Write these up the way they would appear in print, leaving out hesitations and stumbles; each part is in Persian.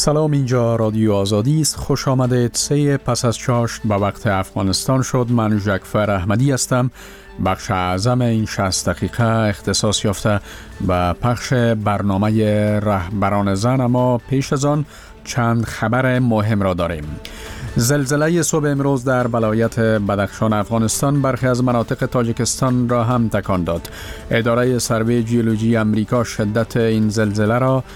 سلام، اینجا رادیو آزادی است. خوش آمدید. 3 پس از چاشت به وقت افغانستان شد. من جعفر احمدی هستم. بخش اعظم این 60 دقیقه اختصاص یافته به پخش برنامه رهبران زن، اما پیش از آن چند خبر مهم را داریم. زلزله صبح امروز در ولایت بدخشان افغانستان برخی از مناطق تاجیکستان را هم تکان داد. اداره سروی جیولوژی امریکا شدت این زلزله را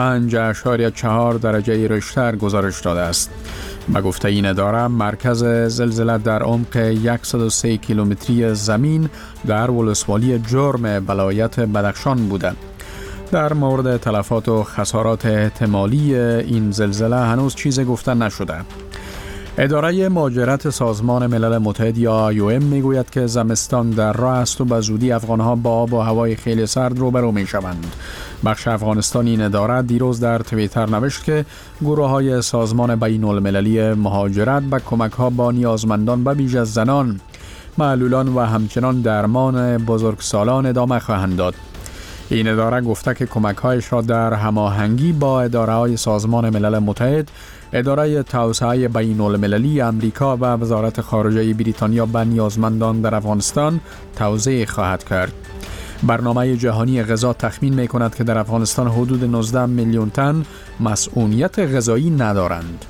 5.4 درجه ریشتر گزارش داده است. به گفته این اداره، مرکز زلزله در عمق 103 کیلومتری زمین در ولسوالی جرم ولایت بدخشان بوده. در مورد تلفات و خسارات احتمالی این زلزله هنوز چیزی گفته نشده. اداره مهاجرت سازمان ملل متحد یا IOM میگوید که زمستان در راه است و به زودی افغانها با آب و هوای خیلی سرد روبرو می شوند. بخش افغانستان این اداره دیروز در توییتر نوشت که گروه های سازمان بین المللی مهاجرت به کمک ها با نیازمندان به ویژه زنان، معلولان و همچنان درمان بزرگسالان ادامه خواهند داد. این اداره گفته که کمک‌هایش را در هماهنگی با اداره‌های سازمان ملل متحد، اداره توسعه بین المللی امریکا و وزارت خارجه بریتانیا به نیازمندان در افغانستان توزیع خواهد کرد. برنامه جهانی غذا تخمین می‌کند که در افغانستان حدود 19 میلیون تن مسئولیت غذایی ندارند.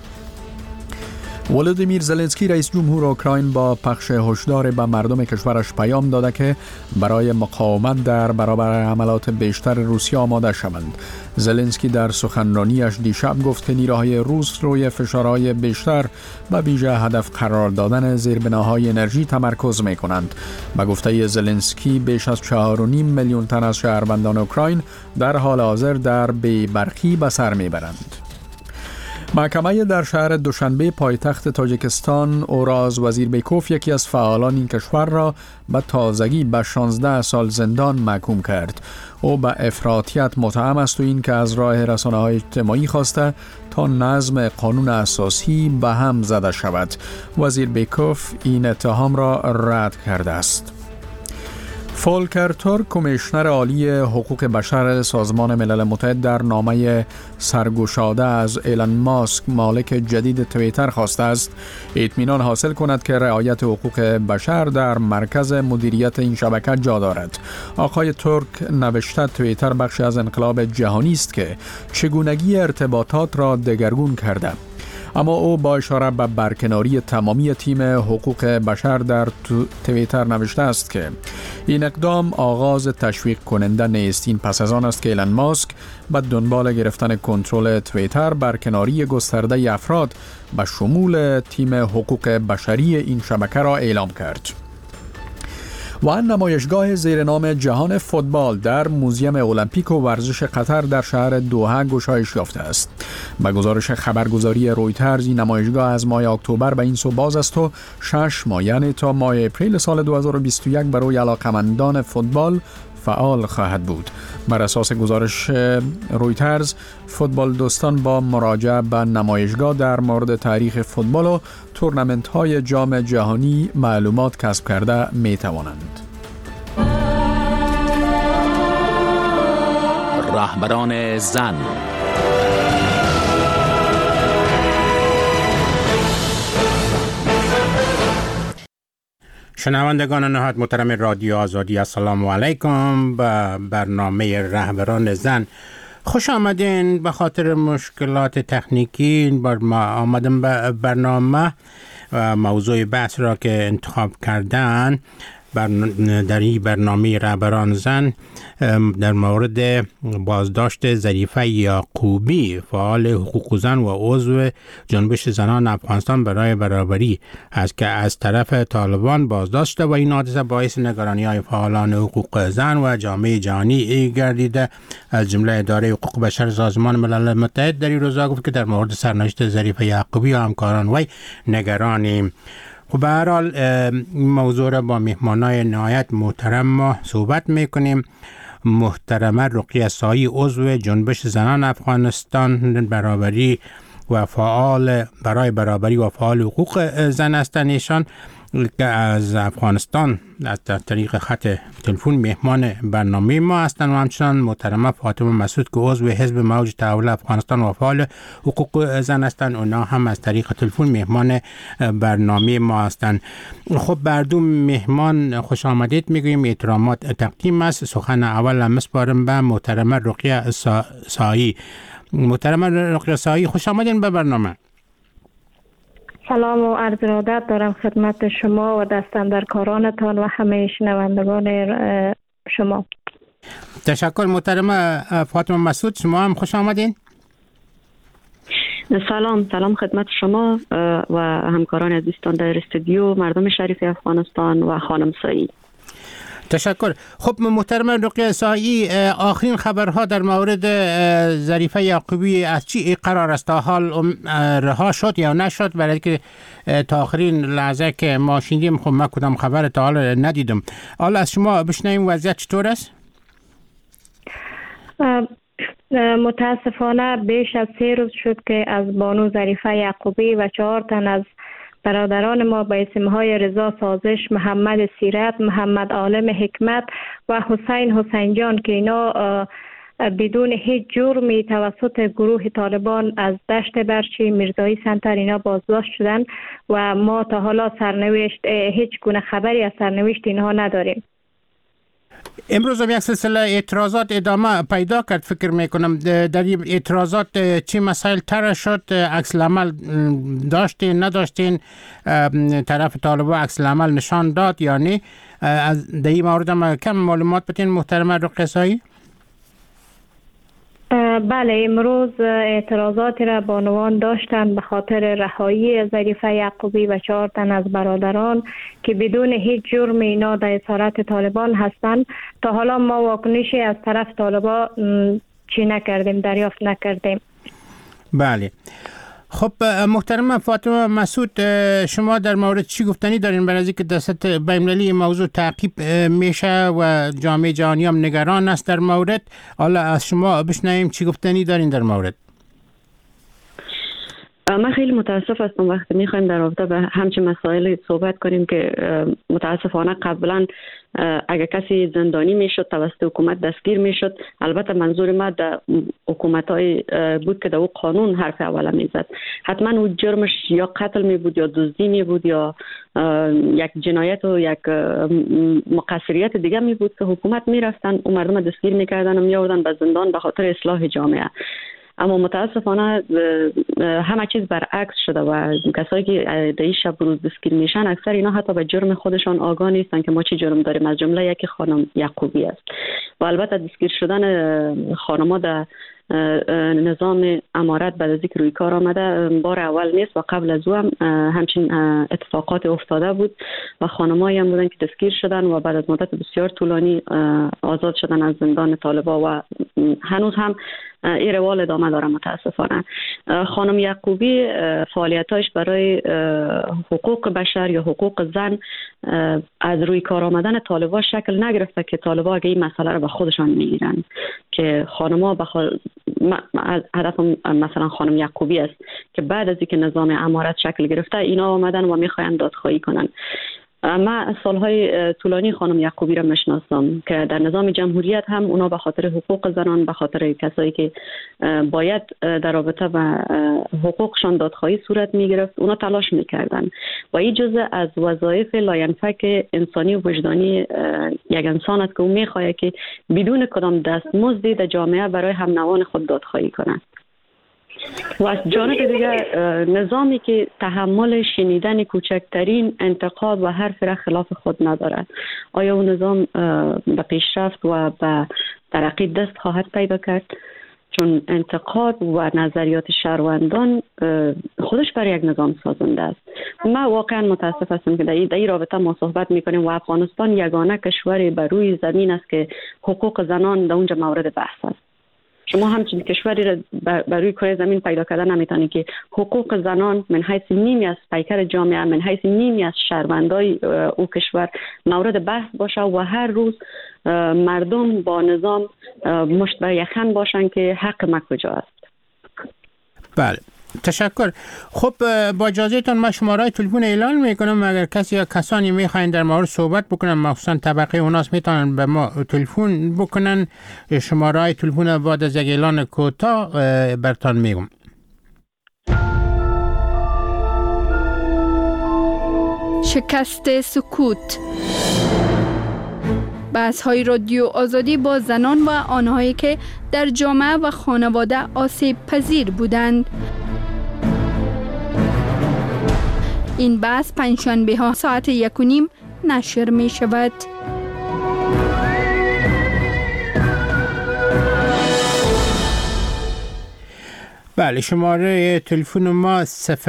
ولودیمیر زلنسکی رئیس جمهور اوکراین با پخش هشدار به مردم کشورش پیام داده که برای مقاومت در برابر حملات بیشتر روسیه آماده شوند. زلنسکی در سخنرانیش دیشب گفت که نیروهای روس روی فشارهای بیشتر به ویژه هدف قرار دادن زیربناهای انرژی تمرکز می‌کنند. به گفته زلنسکی، بیش از 4.5 میلیون تن از شهروندان اوکراین در حال حاضر در بی‌برقی به سر میبرند. محکمه در شهر دوشنبه پایتخت تاجیکستان اوراز وزیربیکوف یکی از فعالان این کشور را به تازگی به 16 سال زندان محکوم کرد. او به افراطیت متهم است و این که از راه رسانه‌های اجتماعی خواسته تا نظم قانون اساسی به هم زده شود. وزیربیکوف این اتهام را رد کرده است. فولکر تورک، کمیشنر عالی حقوق بشر سازمان ملل متحد، در نامه سرگشاده از ایلان ماسک مالک جدید توییتر خواسته است اطمینان حاصل کند که رعایت حقوق بشر در مرکز مدیریت این شبکه جا دارد. آقای تورک نوشته توییتر بخشی از انقلاب جهانی است که چگونگی ارتباطات را دگرگون کرده. اما او با اشاره به برکناری تمامی تیم حقوق بشر در توییتر نوشته است که این اقدام آغاز تشویق کننده نیست. این پس از آن است که ایلان ماسک به دنبال گرفتن کنترل توییتر برکناری گسترده افراد به شمول تیم حقوق بشری این شبکه را اعلام کرد. و نمایشگاه زیر نام جهان فوتبال در موزیم المپیک و ورزش قطر در شهر دوحه گشایش یافته است. به گزارش خبرگزاری رویترز، این نمایشگاه از ماه اکتبر به این سو باز است و 6 ماه یعنی تا ماه اپریل سال 2021 برای علاقمندان فوتبال فعال خواهد بود. بر اساس گزارش رویترز، فوتبال دوستان با مراجعه به نمایشگاه در مورد تاریخ فوتبال و تورنمنت‌های جام جهانی معلومات کسب کرده می توانند. رهبران زن. شنوندگان نهایت محترم رادیو آزادی، السلام علیکم. به برنامه رهبران زن خوش آمدین. به خاطر مشکلات تکنیکی بار ما آمدم به برنامه و موضوع بحث را که انتخاب کردن در این برنامه رهبران زن در مورد بازداشت ظریفه یعقوبی، فعال حقوق زن و عضو جنبش زنان افغانستان برای برابری است که از طرف طالبان بازداشت شده و این حادثه باعث نگرانی‌های فعالان حقوق زن و جامعه جهانی گردیده. از جمله اداره حقوق بشر سازمان ملل متحد در این روزا گفت که در مورد سرنوشت ظریفه یعقوبی و همکاران وی نگرانیم. و به هر حال موضوع را با مهمانای نهایت محترم ما صحبت میکنیم. محترمه رقیه سایی، عضو جنبش زنان افغانستان برابری و فعال برای برابری و فعال حقوق زن هستند. ایشان که از افغانستان از طریق خط تلفن مهمان برنامه ما هستند و همچنان محترمه فاطمه مسعود که عضو حزب موج تحول افغانستان و فعال حقوق زن هستند، اونا هم از طریق تلفن مهمان برنامه ما هستند. خب بر دو مهمان خوش آمدید میگویم، احترامات تقدیم است. سخن اول مسپارم به محترمه رقیه سایی. محترمه رقیه سایی، خوش آمدین به برنامه. سلام و عرض ارادت دارم خدمت شما و دستاندرکارانتان و همه شنوندگان شما. تشکر. محترمه فاطمه مسعود، شما هم خوش آمدین. سلام خدمت شما و همکاران عزیزتان در استودیو، مردم شریف افغانستان و خانم سایی. تشکر. خب محترمه رقیه سایی، آخرین خبرها در مورد ظریفه یعقوبی از چی قرار است؟ تا حال رها شد یا نشد؟ برای که تا آخرین لحظه که ما شنیدیم خب من کدام خبر تا حال ندیدم. حالا از شما بشنویم وضعیت چطور است؟ متاسفانه بیش از 3 روز شد که از بانو ظریفه یعقوبی و 4 تن از برادران ما به اسمهای رضا سازش، محمد سیرت، محمد عالم حکمت و حسین جان که اینا بدون هیچ جرمی توسط گروه طالبان از دشت برچی میرزایی سنتر اینا بازداشت شدن و ما تا حالا سرنوشت هیچ گونه خبری از سرنوشت اینها نداریم. امروز هم یک سلسله اعتراضات ادامه پیدا کرد. فکر میکنم در این اعتراضات چی مسائل طرح شد؟ عکس العمل داشتین نداشتین؟ طرف طالبان عکس العمل نشان داد یا نه؟ در این مورد هم کم معلومات بتین محترمه رقیه سایی؟ بله، امروز اعتراضاتی را بانوان داشتند به خاطر رهایی ظریفه یعقوبی و 4 تن از برادران که بدون هیچ جرم اینا در اسارت طالبان هستند. تا حالا ما واکنشی از طرف طالبان چی نکردیم، دریافت نکردیم. بله. خب محترم فاطمه مسعود، شما در مورد چی گفتنی دارین؟ برای اینکه دست بین‌المللی موضوع تعقیب میشه و جامعه جهانی هم نگران است در مورد. حالا از شما بشنویم چی گفتنی دارین در مورد. من خیلی متاسف هستم وقتی میخوایم در رابطه به همچین مسائل صحبت کنیم که متاسفانه قبلا اگر کسی زندانی میشد توسط حکومت دستگیر میشد، البته منظور ما در حکومت‌های بود که در او قانون حرف اوله میزد، حتما او جرمش یا قتل می بود یا دزدی می بود یا یک جنایت و یک مقصریت دیگه می بود که حکومت میرفتن و مردم دستگیر میکردن و میآوردن به زندان به خاطر اصلاح جامعه. اما متاسفانه همه چیز برعکس شده و کسایی که در این شب روز دستگیر میشن اکثر اینا حتی به جرم خودشان آگاه نیستن که ما چی جرم داریم، از جمله یکی خانم یعقوبی است. و البته دستگیر شدن خانم‌ها در نظام امارت بعد از اینکه روی کار آمده بار اول نیست و قبل از او هم همچین اتفاقات افتاده بود و خانمایی هم بودن که دستگیر شدن و بعد از مدت بسیار طولانی آزاد شدن از زندان طالبان و هنوز هم این روال ادامه داره. متاسفانه خانم یعقوبی فعالیتایش برای حقوق بشر یا حقوق زن از روی کار آمدن طالبان شکل نگرفته که طالبان اگه این مسئله رو به خودشان میگیرن که خانم‌ها هدف مثلا خانم یعقوبی است که بعد از اینکه نظام امارت شکل گرفته اینا آمدن و میخواین دادخواهی کنن. من سالهای طولانی خانم یعقوبی را میشناسم که در نظام جمهوریت هم اونا به خاطر حقوق زنان، به خاطر کسایی که باید در رابطه با حقوقشان دادخواهی صورت میگرفت اونا تلاش میکردن و این جزء از وظایف لاینفک انسانی و وجدانی یک انسان است که او میخواهد که بدون کدام دستمزدی در جامعه برای هم نوان خود دادخواهی کنند. و از جانب دیگه نظامی که تحمل شنیدن کوچکترین انتقاد و حرف را خلاف خود ندارد، آیا اون نظام به پیشرفت و به ترقی دست خواهد پیدا کرد؟ چون انتقاد و نظریات شهروندان خودش برای یک نظام سازنده است. من واقعا متاسف هستم که در این رابطه ما صحبت میکنیم و افغانستان یگانه کشور بر روی زمین است که حقوق زنان در اونجا مورد بحث است. شما همچین کشوری را بر روی کره زمین پیدا کردن نمیتونید که حقوق زنان من حیث نیمی از پیکر جامعه، من حیث نیمی از شهروندای او کشور مورد بحث باشه و هر روز مردم با نظام مشت بر یخن باشن که حق ما کجا است. بله. تشکر. خب با اجازهتون من شماره تلفن اعلان میکنم، اگر کسی یا کسانی میخواین در مورد صحبت بکنن، مخصوصا طبقه اوناس، میتونن به ما تلفن بکنن. شماره تلفن بعد از اعلان کوتاه براتون میگم. شکست سکوت. بحث‌های رادیو آزادی با زنان و آنهایی که در جامعه و خانواده آسیب پذیر بودند. این بحث پنجشنبه ها ساعت 1:30 نشر می شود. بله، شماره تلفن ما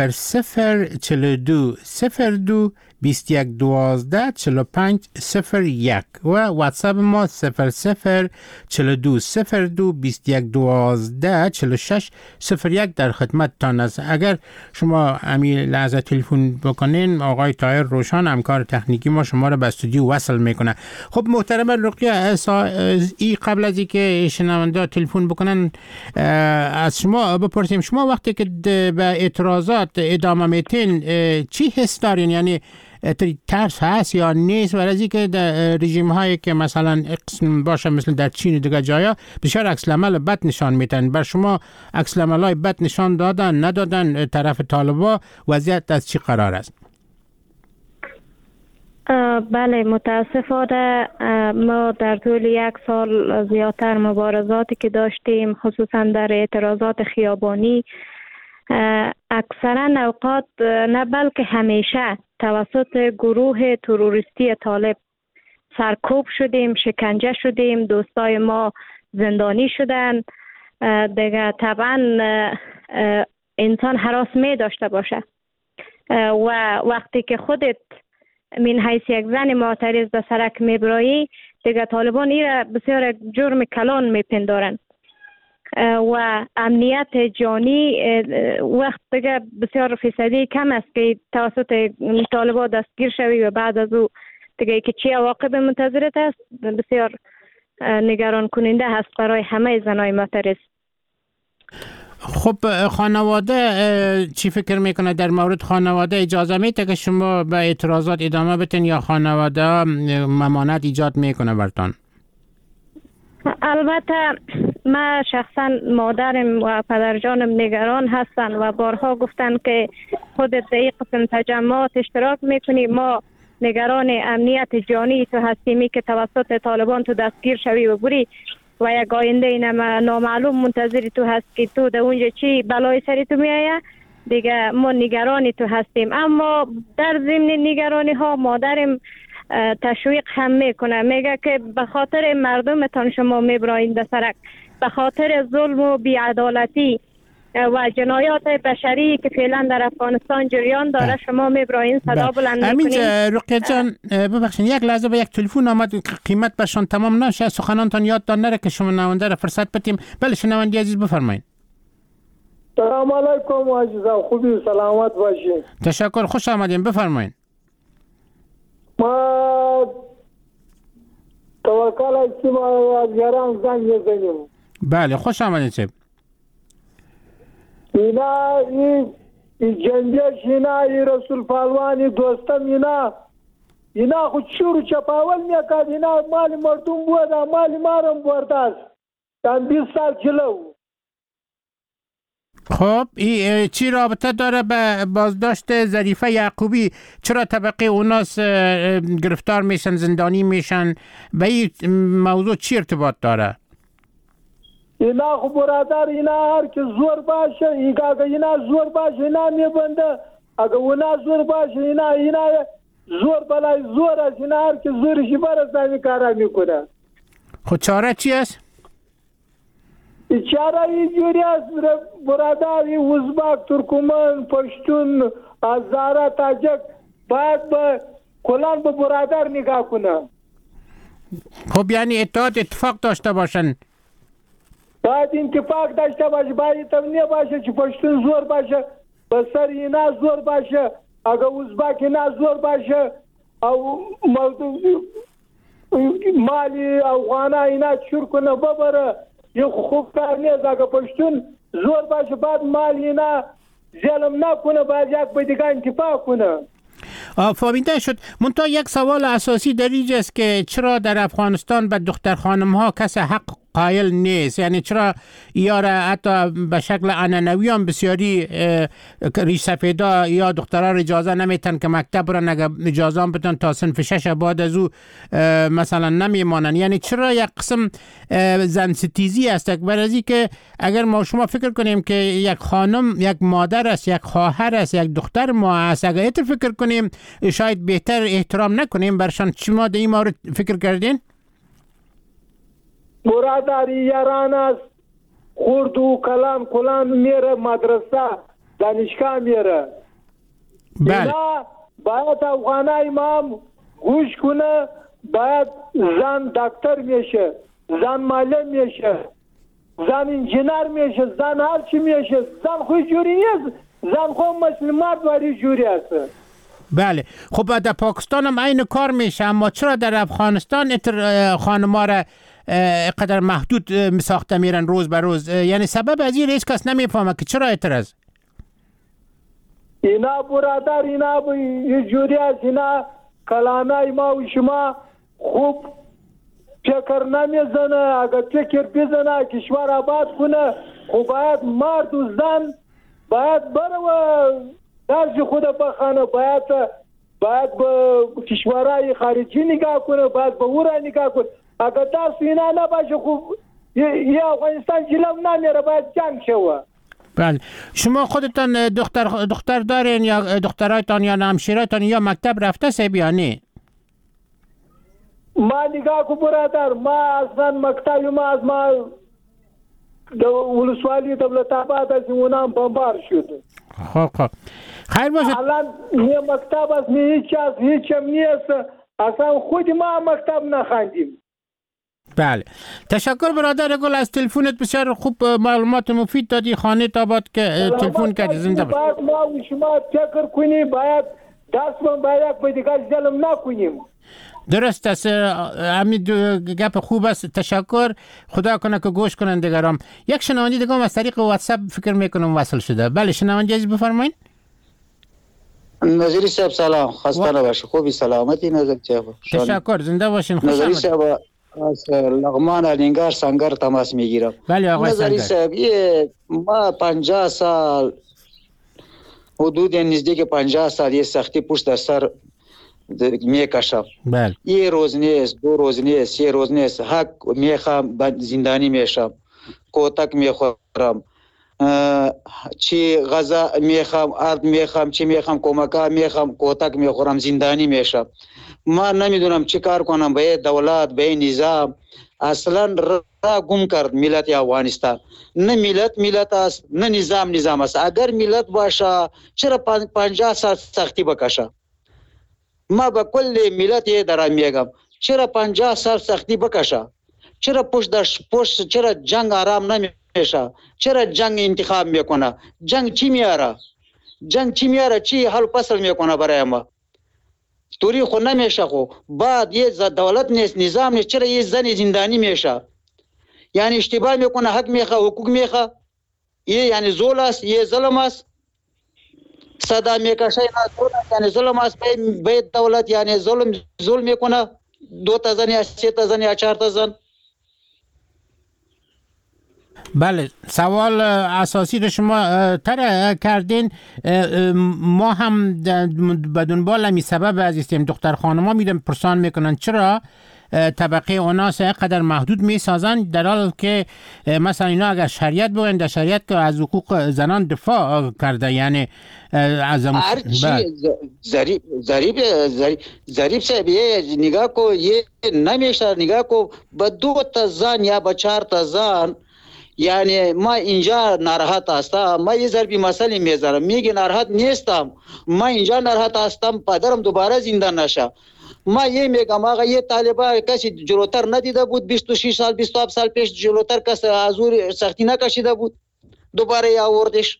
0042 02 21 12 45 01 و واتساپ ما 0042 02 21 12 46 01 در خدمت تان است. اگر شما همین لحظه تلفن بکنین، آقای طاهر روشن همکار تکنیکی ما شما را به استودیو وصل میکنه. خب محترم رقیه، قبل از اینکه شنونده تلفن بکنن از شما بپرسیم، شما وقتی که به اعتراضات ادامه میتین چی حس دارین؟ یعنی ترس هست یا نیست؟ برای اینکه در رژیم هایی که مثلا باشه مثل در چین و دیگر جایا بسیار عکس العمل بد نشان میدن، بر شما عکس العمل های بد نشان دادن ندادن طرف طالبا؟ وضعیت از چی قرار است؟ بله، متاسفانه ما در طول 1 سال زیادتر مبارزاتی که داشتیم، خصوصا در اعتراضات خیابانی، اکثرا اوقات نه بلکه همیشه توسط گروه تروریستی طالب سرکوب شدیم، شکنجه شدیم، دوستای ما زندانی شدن. دیگه طبعا انسان هراس می داشته باشه و وقتی که خودت من حیث یک زن معترض به سرک میبرایی، دیگه طالبان ایره بسیار جرم کلان میپندارن و امنیت جانی وقت دیگه بسیار فیصدی کم است که توسط طالبان دستگیر شوی و بعد از او دیگه که چی عواقب منتظرت است بسیار نگران کننده هست برای همه زنای معترض. خب خانواده چی فکر میکنه در مورد خانواده؟ اجازه میده که شما به اعتراضات ادامه بدین یا خانواده ممانعت ایجاد میکنه برتان؟ البته من شخصا مادرم و پدرجانم نگران هستن و بارها گفتن که خودت در این قسم تجمعات اشتراک میکنی، ما نگران امنیت جانی تو هستیمی که توسط طالبان تو دستگیر شوی و بری و یک آینده نامعلوم منتظری تو هست که تو در اونجا چی بلای سری تو میایه. دیگه ما نگرانی تو هستیم، اما در ضمن نگرانی ها مادرم تشویق هم میکنه، میگه که به خاطر مردمتان شما میبرایید به سرک، به خاطر ظلم و بیعدالتی و جنایات بشری که فعلا در افغانستان جریان داره شما میبرایید صدا بلند میکنید. رقیه جان ببخشید یک لحظه به یک تلفن آمد، قیمت برشان تمام نشه، سخنانتان یادتان نره که شما نوانده را فرصت بدیم. بله شنوندی عزیز بفرمایید. سلام علیکم عزیزم، خوبی سلامت باشین. تشکر، خوش آمدین، بفرمایید. ما توکل هستیم از یاران زنگ میزنیم. بله خوش آمدین صاحب. اینا این جنبش اینا ای رسول پالوانی دوستم اینا خود شروع چپاول میکرد، اینا مال مردم بوده، مال مارم برده است تن 20 سال جلو. خب این چی رابطه داره به بازداشت ظریفه یعقوبی؟ چرا طبقه اوناس گرفتار میشن، زندانی میشن؟ به این موضوع چی ارتباط داره؟ اینا خب برادر، اینا هر که زور باشه، اگه اینا زور باشه اینا میبنده، اگه اونا زور باشه اینا زور بلای زور است، اینا هر که زورشی برست نمی کارا میکنه. خود چاره چی است؟ چاره اینجوری است برادر، ازبک، ترکمن، پشتون، هزاره، تاجک باید به کلان به برادر نگاه کنه. خب یعنی اتفاق داشته باشن، باید اتفاق داشته باشه، باید تمنیه باشه که پشتون زور باشه به سر اینا زور باشه، اگه ازبک اینا زور باشه او مالی افغانه اینا چور کنه ببره، یه خوب کار نیست. اگه پشتون زور باشه بعد مال اینا ظلم نکنه، باید یک به دیگه انتفاع کنه. فهمیده شد. منتها یک سوال اساسی در اینجا است که چرا در افغانستان به دختر خانم ها کس حق قائل نیست؟ یعنی چرا یاره حتی به شکل عنعنوی هم بسیاری ریش سفیدا یا دخترها اجازه نمیتن که مکتب برن، اگر اجازه هم بدن تا صنف 6 بعد از او مثلا نمیمانن. یعنی چرا یک قسم زن ستیزی است؟ برای که اگر ما شما فکر کنیم که یک خانم یک مادر است، یک خواهر است، یک دختر ما است، اگر ایت فکر کنیم شاید بهتر احترام نکنیم برشان. شما در این مورد فکر کردین؟ برادری یاران است، خورد و کلان میره مدرسه دانشگاه میره. بله. اینا باید افغانه امام گوش کنه، باید زن دکتر میشه، زن معلم میشه، زن انجینر میشه، زن هر چی میشه. زن خود جوری نیست، زن خود مسلمات ولی جوری است. بله. خب در پاکستان هم این کار میشه، اما چرا در افغانستان خانم‌ها را قدر محدود ساخته میرن روز به روز؟ یعنی سبب از این هیچ کس نمیفهمه که چرا اعتراض؟ اینا برادر اینا یه جوری است، اینا کلانای ما و شما خوب فکر نمیزنه. اگر فکر بزنه کشور آباد کنه، خب باید مرد و زن باید برو درج خود بخانه، باید به کشورهای خارجی نگاه کنه، باید به او را نگاه کنه. اگر دست اینا نباشه خوب یه افغانستان جلو نمیره، باید جنگ شوه. بله. شما خودتان دختر دارین یا دخترایتان یا همشیرایتان یا مکتب رفته سبیانی؟ ما نگاه کو برادر، ما اصلا مکتبی ما از ما ولسوالی دولت آباد از اونام بمبار شد. خب خیر باشه. الان یه مکتب از هیچ هم نیست، اصلا خود ما مکتب نخوندیم. بله. تشکر برادر گل از تلفنت، بسیار خوب معلومات مفید دادی. خانه تاباد که تلفن کردی. زنده باش. باید ما و شما فکر کنیم، باید دستمون باید به دیگر ظلم نکنیم. درست است. همین گپ خوب است. تشکر. خدا کنه که گوش کنن دیگرام. یک شنونده دیگه از طریق واتساپ فکر میکنم وصل شده. بله شنونده عزیز بفرمایید. نظری صاحب سلام، خسته نباشید، خوبی سلامتی نظر صاحب. تشکر، زنده باشین. خوش نظری صاحب از لغمان الینگار سنگر تماس میگیرم. بله آقای نظری صاحب ما 50 سال حدود نزدیک 50 سال یه سختی پشت در سر میکشم. بله. یه روز نیست، 2 روز نیست، 3 روز نیست، حق میخوام زندانی میشم، کتک میخورم، چی غذا میخوام، آرد میخوام، چی میخوام، کمکا میخوام، کتک میخورم، زندانی میشم. ما نمیدونم چی کار کنم. به دولت، به نظام اصلا را گم کرد ملت افغانستان. نه ملت است، نه نظام است. اگر ملت باشه چرا 50 سال سختی بکشه؟ ما به کل ملت دارم میگم چرا 50 سال سختی بکشه؟ چرا پشت چرا جنگ آرام نمیشه؟ چرا جنگ انتخاب میکنه؟ جنگ چی میاره؟ چی حل فصل میکنه برای ما؟ توری خو نمیشه. خو بعد یه دولت نیست، نظام نیست، چرا یه زن زندانی میشه؟ یعنی اشتباه میکنه، حق میخواه، حقوق میخواه. یه یعنی زول است، یه ظلم است. صدا میکشه یعنی ظلم است. به دولت یعنی ظلم میکنه. 2 تا زن یا 3 تا زن یا 4 تا زن. بله. سوال اساسی رو شما طرح کردین. ما هم به دنبال همین سبب عزیزیم دختر خانما میرن پرسان میکنن چرا طبقه اوناس قدر محدود میسازن، در حالی که مثلا اینا اگر شریعت بگن، در شریعت که از حقوق زنان دفاع کرده. یعنی از ظریف صاحب یه نگاه کو، یه نمیشه نگاه کو به 2 تا زن یا به 4 تا زن. یعنی ما اینجا ناراحت هستم، ما یه ضربی مسئله میذارم، میگه ناراحت نیستم، ما اینجا ناراحت هستم پدرم دوباره زنده نشه. ما یه میگم آقا یه طالبا کسی جلوتر ندیده بود 26 سال 27 سال پیش جلوتر کسی حضور سختی نکشیده بود، دوباره آوردش.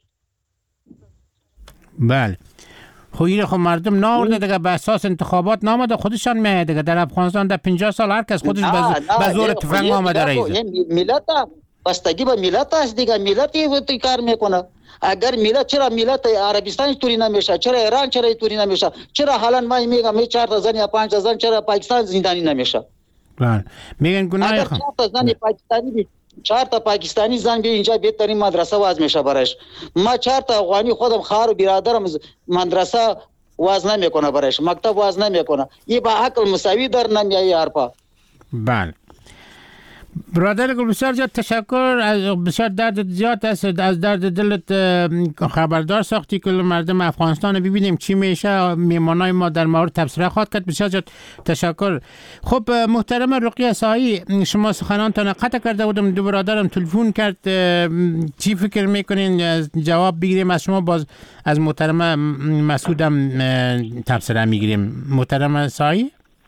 بله. خب این خب مردم ناورده دیگه، به اساس انتخابات نامده، خودشان میاد دیگه. در افغانستان در 50 سال هر کس خودش به زور تفنگ آمده رئیس. بستگی به ملت است دیگه. ملت کار میکنه. اگر ملت چرا ملت عربستان توری نمیشه، چرا ایران چرا توری نمیشه، چرا حالا من میگم 4 تا زن یا 5 تا زن چرا پاکستان زندانی نمیشه؟ بله میگن گناه اگر 4 تا زن پاکستانی 4 تا پاکستانی زن به اینجا بهترین مدرسه واز میشه برایش. ما 4 تا افغانی خودم خواهر و برادرم مدرسه واز نمیکنه برایش، مکتب واز نمیکنه. این با عقل مساوی در نمیای حرفا. بله برادر گل بسیار زیاد تشکر. از بسیار درد زیاد است، از درد دلت خبردار ساختی که مردم افغانستان ببینیم چی میشه. میمانای ما در مورد تبصره خواهد کرد. بسیار زیاد تشکر. خب محترم رقیه ساحی، شما سخنانتان قطع کرده بودم، دو برادرم تلفن کرد. چی فکر میکنین جواب بگیریم از شما؟ باز از محترم مسعودم تبصره میگیریم. محترم ساحی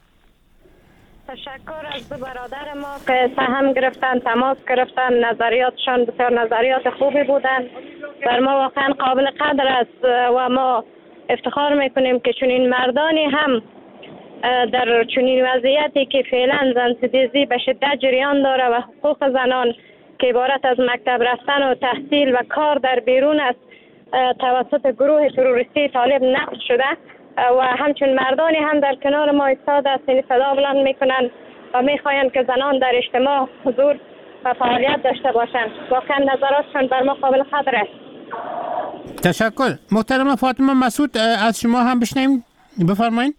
تشکر از دو برادر ما که سهم گرفتن، تماس گرفتن. نظریاتشان بسیار نظریات خوبی بودن، بر ما واقعا قابل قدر است و ما افتخار میکنیم که چنین مردانی هم در چنین وضعیتی که فعلا زنستیزی به شدت جریان داره و حقوق زنان که عبارت از مکتب رفتن و تحصیل و کار در بیرون است توسط گروه تروریستی طالب نقض شده و همچون مردانی هم در کنار ما ایستاده هستند، صدا بلند میکنند و میخواهند که زنان در اجتماع حضور و فعالیت داشته باشند. واقعا نظراتشان بر ما قابل قدر است. تشکر. محترم فاطمه مسعود از شما هم بشنویم، بفرمایید.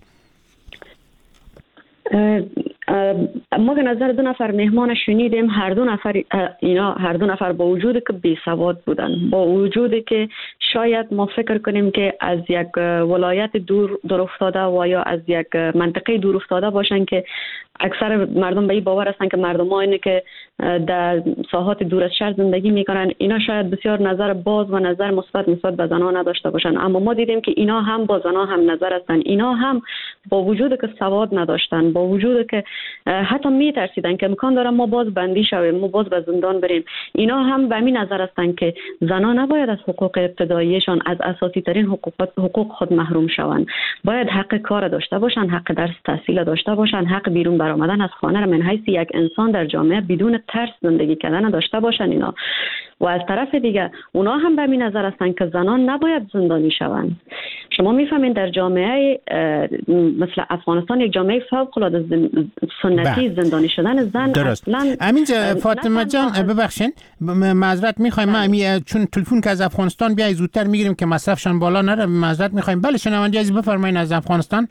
ما به نظر دو نفر مهمان شنیدیم، هر دو نفر با وجودی که بی سواد بودن، با وجودی که شاید ما فکر کنیم که از یک ولایت دور افتاده و یا از یک منطقه دور افتاده باشن که اکثر مردم به این باور هستن که مردمانی که در ساحات دور از شهر زندگی میکنن اینا شاید بسیار نظر باز و نظر مثبت به زنان نداشته باشن، اما ما دیدیم که اینا هم با زنان هم نظر هستن. اینا هم با وجود که سواد نداشتن، با وجود که حتی میترسیدن که امکان داره ما باز بندی شویم، ما باز به زندان بریم، اینا هم به همین نظر هستن که زنان نباید از حقوق ابتداییشان، از اساسی ترین حقوق خود محروم شوند. باید حق کار داشته باشن، حق درس تحصیل داشته باشن، حق بیرون برآمدن از خانه را من حیث یک انسان در جامعه بدون ترس زندگی کردن داشته باشن اینا. و از طرف دیگه اونا هم به همین نظر هستن که زنان نباید زندانی شوند. شما میفهمین در جامعه مثل افغانستان، یک جامعه فوق العاده سنتی، زندانی شدن زن درست. همینجا فاطمه جان ببخشین معذرت میخوایم، ما چون تلفن که از افغانستان بیای زودتر میگیریم که مصرفشان بالا نره، معذرت میخوایم. بله شنونده عزیز بفرمایید از افغانستان.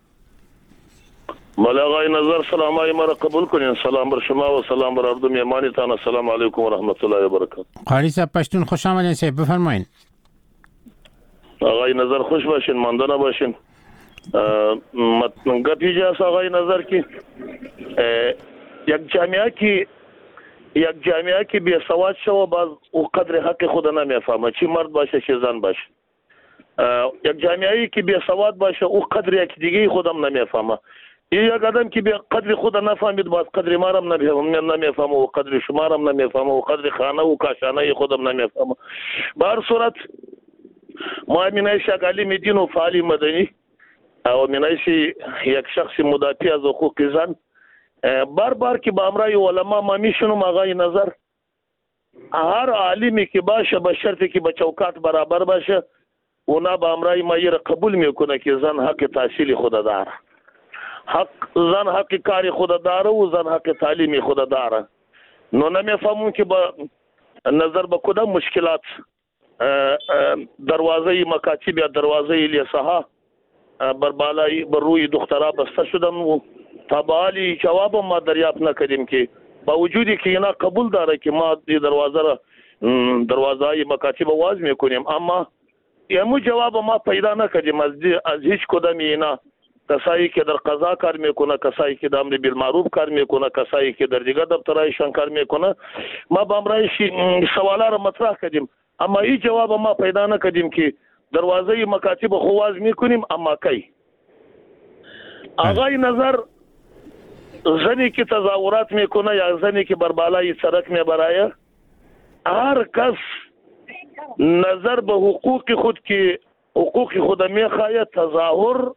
بله آقای نظر سلامای ما را قبول کنین. سلام بر شما و سلام بر مردم ایمانتان. السلام علیکم و رحمت الله و برکاته. قاری صاحب پشتون خوش آمدین صاحب، بفرمایید. آقای نظر خوش باشین، مانده نباشین. گپی جاست آقای نظر کی یک جامعه که بی سواد شو باز او قدر حق خود نمیفهمه، چی مرد باشه چی زن باشه. یک جامعه‌ای که بی سواد باشه او قدر یک دیگه خودم نمیفهمه. یک آدم که به قدر خود نفهمید باز قدر ما هم نمیفهمه و قدر شما هم نمیفهمه و قدر خانه و کاشانه خودم نمیفهمه. به هر صورت ما مینایش یک عالم دین و فعال مدنی و مینایش یک شخص مدافع از حقوق زن بار که با امرای علما ما میشونم آقای نظر هر عالمی که باشه به شرطی که به چوکات برابر باشه اونا با امرای ما یه قبول میکنه که زن حق تحصیل خود داره، زن حق کاری خود داره و زن حق تعلیمی خود داره. نو نمیفهمون که با نظر به کدام مشکلات دروازه مکاتب یا دروازه لیسه بر بالای بر روی دخترها بسته شدن و تا به حالی جواب ما دریافت نکردیم که با وجودی که اینا قبول داره که ما دروازه مکاتب واز میکنیم، اما یمو جواب ما پیدا نکردیم از هیچ کدام اینا. کسایی که در قضا کار میکنه، کسایی که در امر بالمعروف کار میکنه، کسایی که در دیگر دفترایشان کار میکنه، ما با امرایش سوالا را مطرح کردیم اما این جواب ما پیدا نکردیم که دروازه مکاتب خواز میکنیم اما کی. آقای نظر زنی که تظاهرات میکنه یا زنی که بر بالای سرک میبرایه، هر کس نظر به حقوق خود که حقوق خود میخواهد تظاهر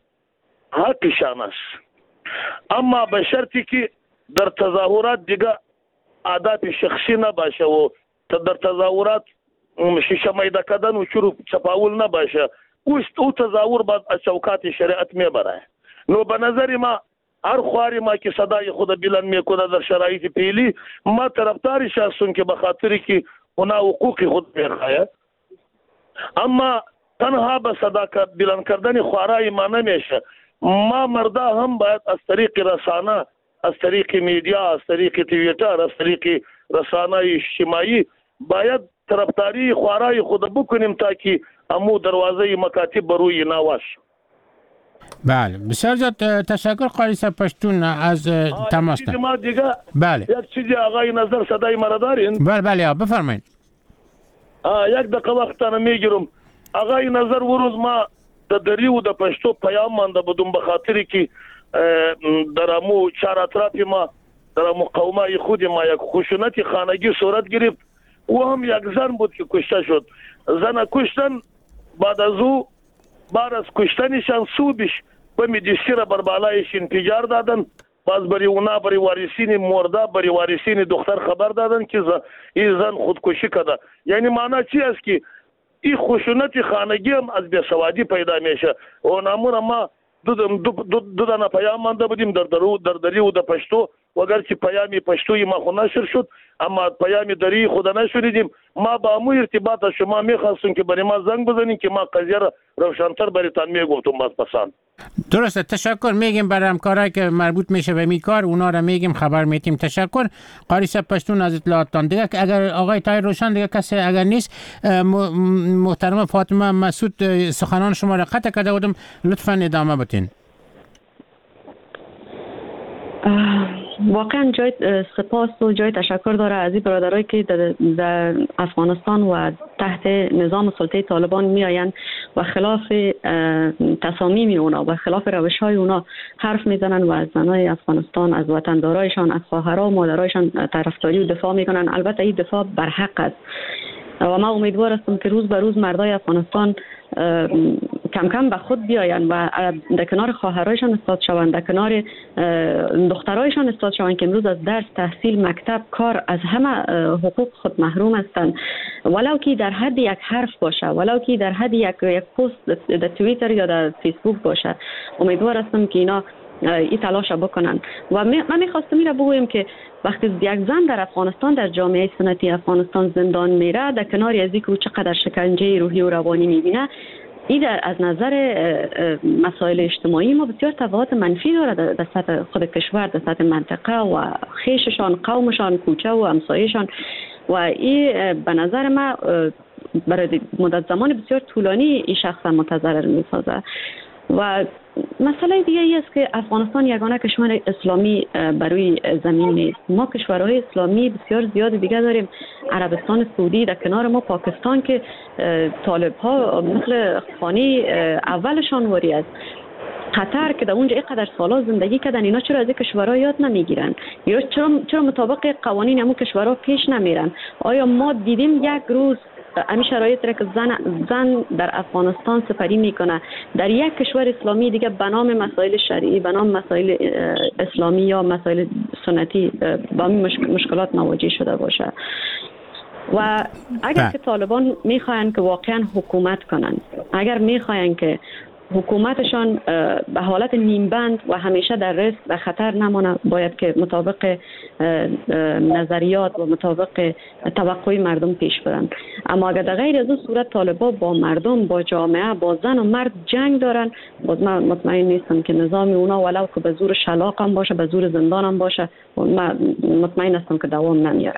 حقشان است، اما به شرطی که در تظاهرات دیگه اهداف شخصی نباشه و در تظاهرات شیشه میده کردن و چروب چپاول نباشه. او تظاهر باید از چوکات شریعت میبره. نو به نظر ما هر خواری ما که صدای خود بلند میکنه در شرایط پیلی، ما طرفدارش هستیم که به خاطری که اونا حقوق خود میخواه، اما تنها به صدا بلند کردن خوارای ما نمیشه. ما مردا هم باید از طریق رسانه، از طریق میدیا، از طریق توییتر، از طریق رسانه اجتماعی باید طرفداری خوارای خود بکنیم تا که امو دروازه مکاتب بروی نواش. بله بسیار زیاد تشکر قاری صاحب پشتون از تماستان. ما دیگه بله یک چیزی آقای نظر صدای مرا دارین؟ بله بفرمایید. یک دقیقه وقتانه میگیرم. آقای نظر ورز ما در دری و در پشتو پیام مانده بودم به خاطری که در امو چهار اطراف ما در امو قومای خود ما یک خشونت خانگی صورت گرفت و هم یک زن بود که کشته شد. زن کشتن بعد از او بعد از کشتنشان صوبش به مدیسی را بر بالایش انفجار دادن. باز بری اونا بری وارثین مرده بری وارثین دختر خبر دادن که این زن خودکشی کرده. یعنی معنی چی است که این خشونت خانگی هم از بیسوادی پیدا میشه. و نامون ما دو دانه پیام مانده بودیم در دری و در پشتو، و اگرچه پیامی پشتوی ما خود نشر شد اما پیامی دری خود نشنیدیم. ما با امو ارتباط از شما میخواستیم که برای ما زنگ بزنین که ما قضیه را روشن‌تر برایتان میگفتم. باز پسند درسته، تشکر میگیم برای همکارایی که مربوط میشه به میکار، اونا را میگیم خبر میتیم. تشکر قاری صاحب پشتون از اطلاعاتتان. دیگه اگر آقای طاهر روشن دیگه کسی اگر نیست، محترم فاطمه مسعود سخنان شما را قطع کرده بودم، لطفا ادامه بدین. واقعا جای سپاس و جای تشکر داره از این برادرایی که در افغانستان و تحت نظام سلطه طالبان می آیند و خلاف تصامیم اونا و خلاف روش های اونا حرف میزنن و از زنای افغانستان، از وطندارایشان، از خواهرها و مادرایشان طرفداری و دفاع میکنن. البته این دفاع بر حق است و ما امیدوار هستم که روز به روز مردای افغانستان کم کم به خود بیاین و در کنار خواهرایشان استاد شوند، در کنار دخترایشان استاد شوند که امروز از درس، تحصیل، مکتب، کار، از همه حقوق خود محروم هستند. ولو که در حد یک حرف باشه، ولو که در حد یک پست در توییتر یا در فیسبوک باشه، امیدوار هستم که اینا این تلاش بکنن. و من میخواستم این را بگویم که وقتی یک زن در افغانستان، در جامعه سنتی افغانستان زندان میره، در کنار از اینکه چقدر شکنجه روحی و روانی میبینه، این از نظر مسائل اجتماعی ما بسیار تبعات منفی داره در سطح خود کشور، در سطح منطقه و خیششان، قومشان، کوچه و همسایه‌شان. و این به نظر ما برای مدت زمان بسیار طولانی این شخص متضرر میسازه. و مسئله دیگه ای است که افغانستان یگانه کشور اسلامی بروی زمین نیست. ما کشورهای اسلامی بسیار زیاد دیگه داریم. عربستان سعودی، در کنار ما پاکستان که طالب ها مثل خانه اولشان واری است. قطر که در اونجا اینقدر سالا زندگی کردن، اینا چرا از این کشورها یاد نمیگیرن؟ یا چرا مطابق قوانین همون کشورها پیش نمیرن؟ آیا ما دیدیم یک روز همین شرایط را که زن در افغانستان سپری میکنه در یک کشور اسلامی دیگه به نام مسائل شرعی، به نام مسائل اسلامی یا مسائل سنتی با این مشکلات مواجه شده باشه؟ و اگر که طالبان میخواین که واقعا حکومت کنن، اگر میخواین که حکومتشان به حالت نیمبند و همیشه در ریسک و خطر نمانه، باید که مطابق نظریات و مطابق توقع مردم پیش برن. اما اگر در غیر از اون صورت طالبا با مردم، با جامعه، با زن و مرد جنگ دارن، باز من مطمئن نیستم که نظام اونا ولو که به زور شلاق هم باشه، به زور زندان هم باشه، من مطمئن هستم که دوام نمیاره.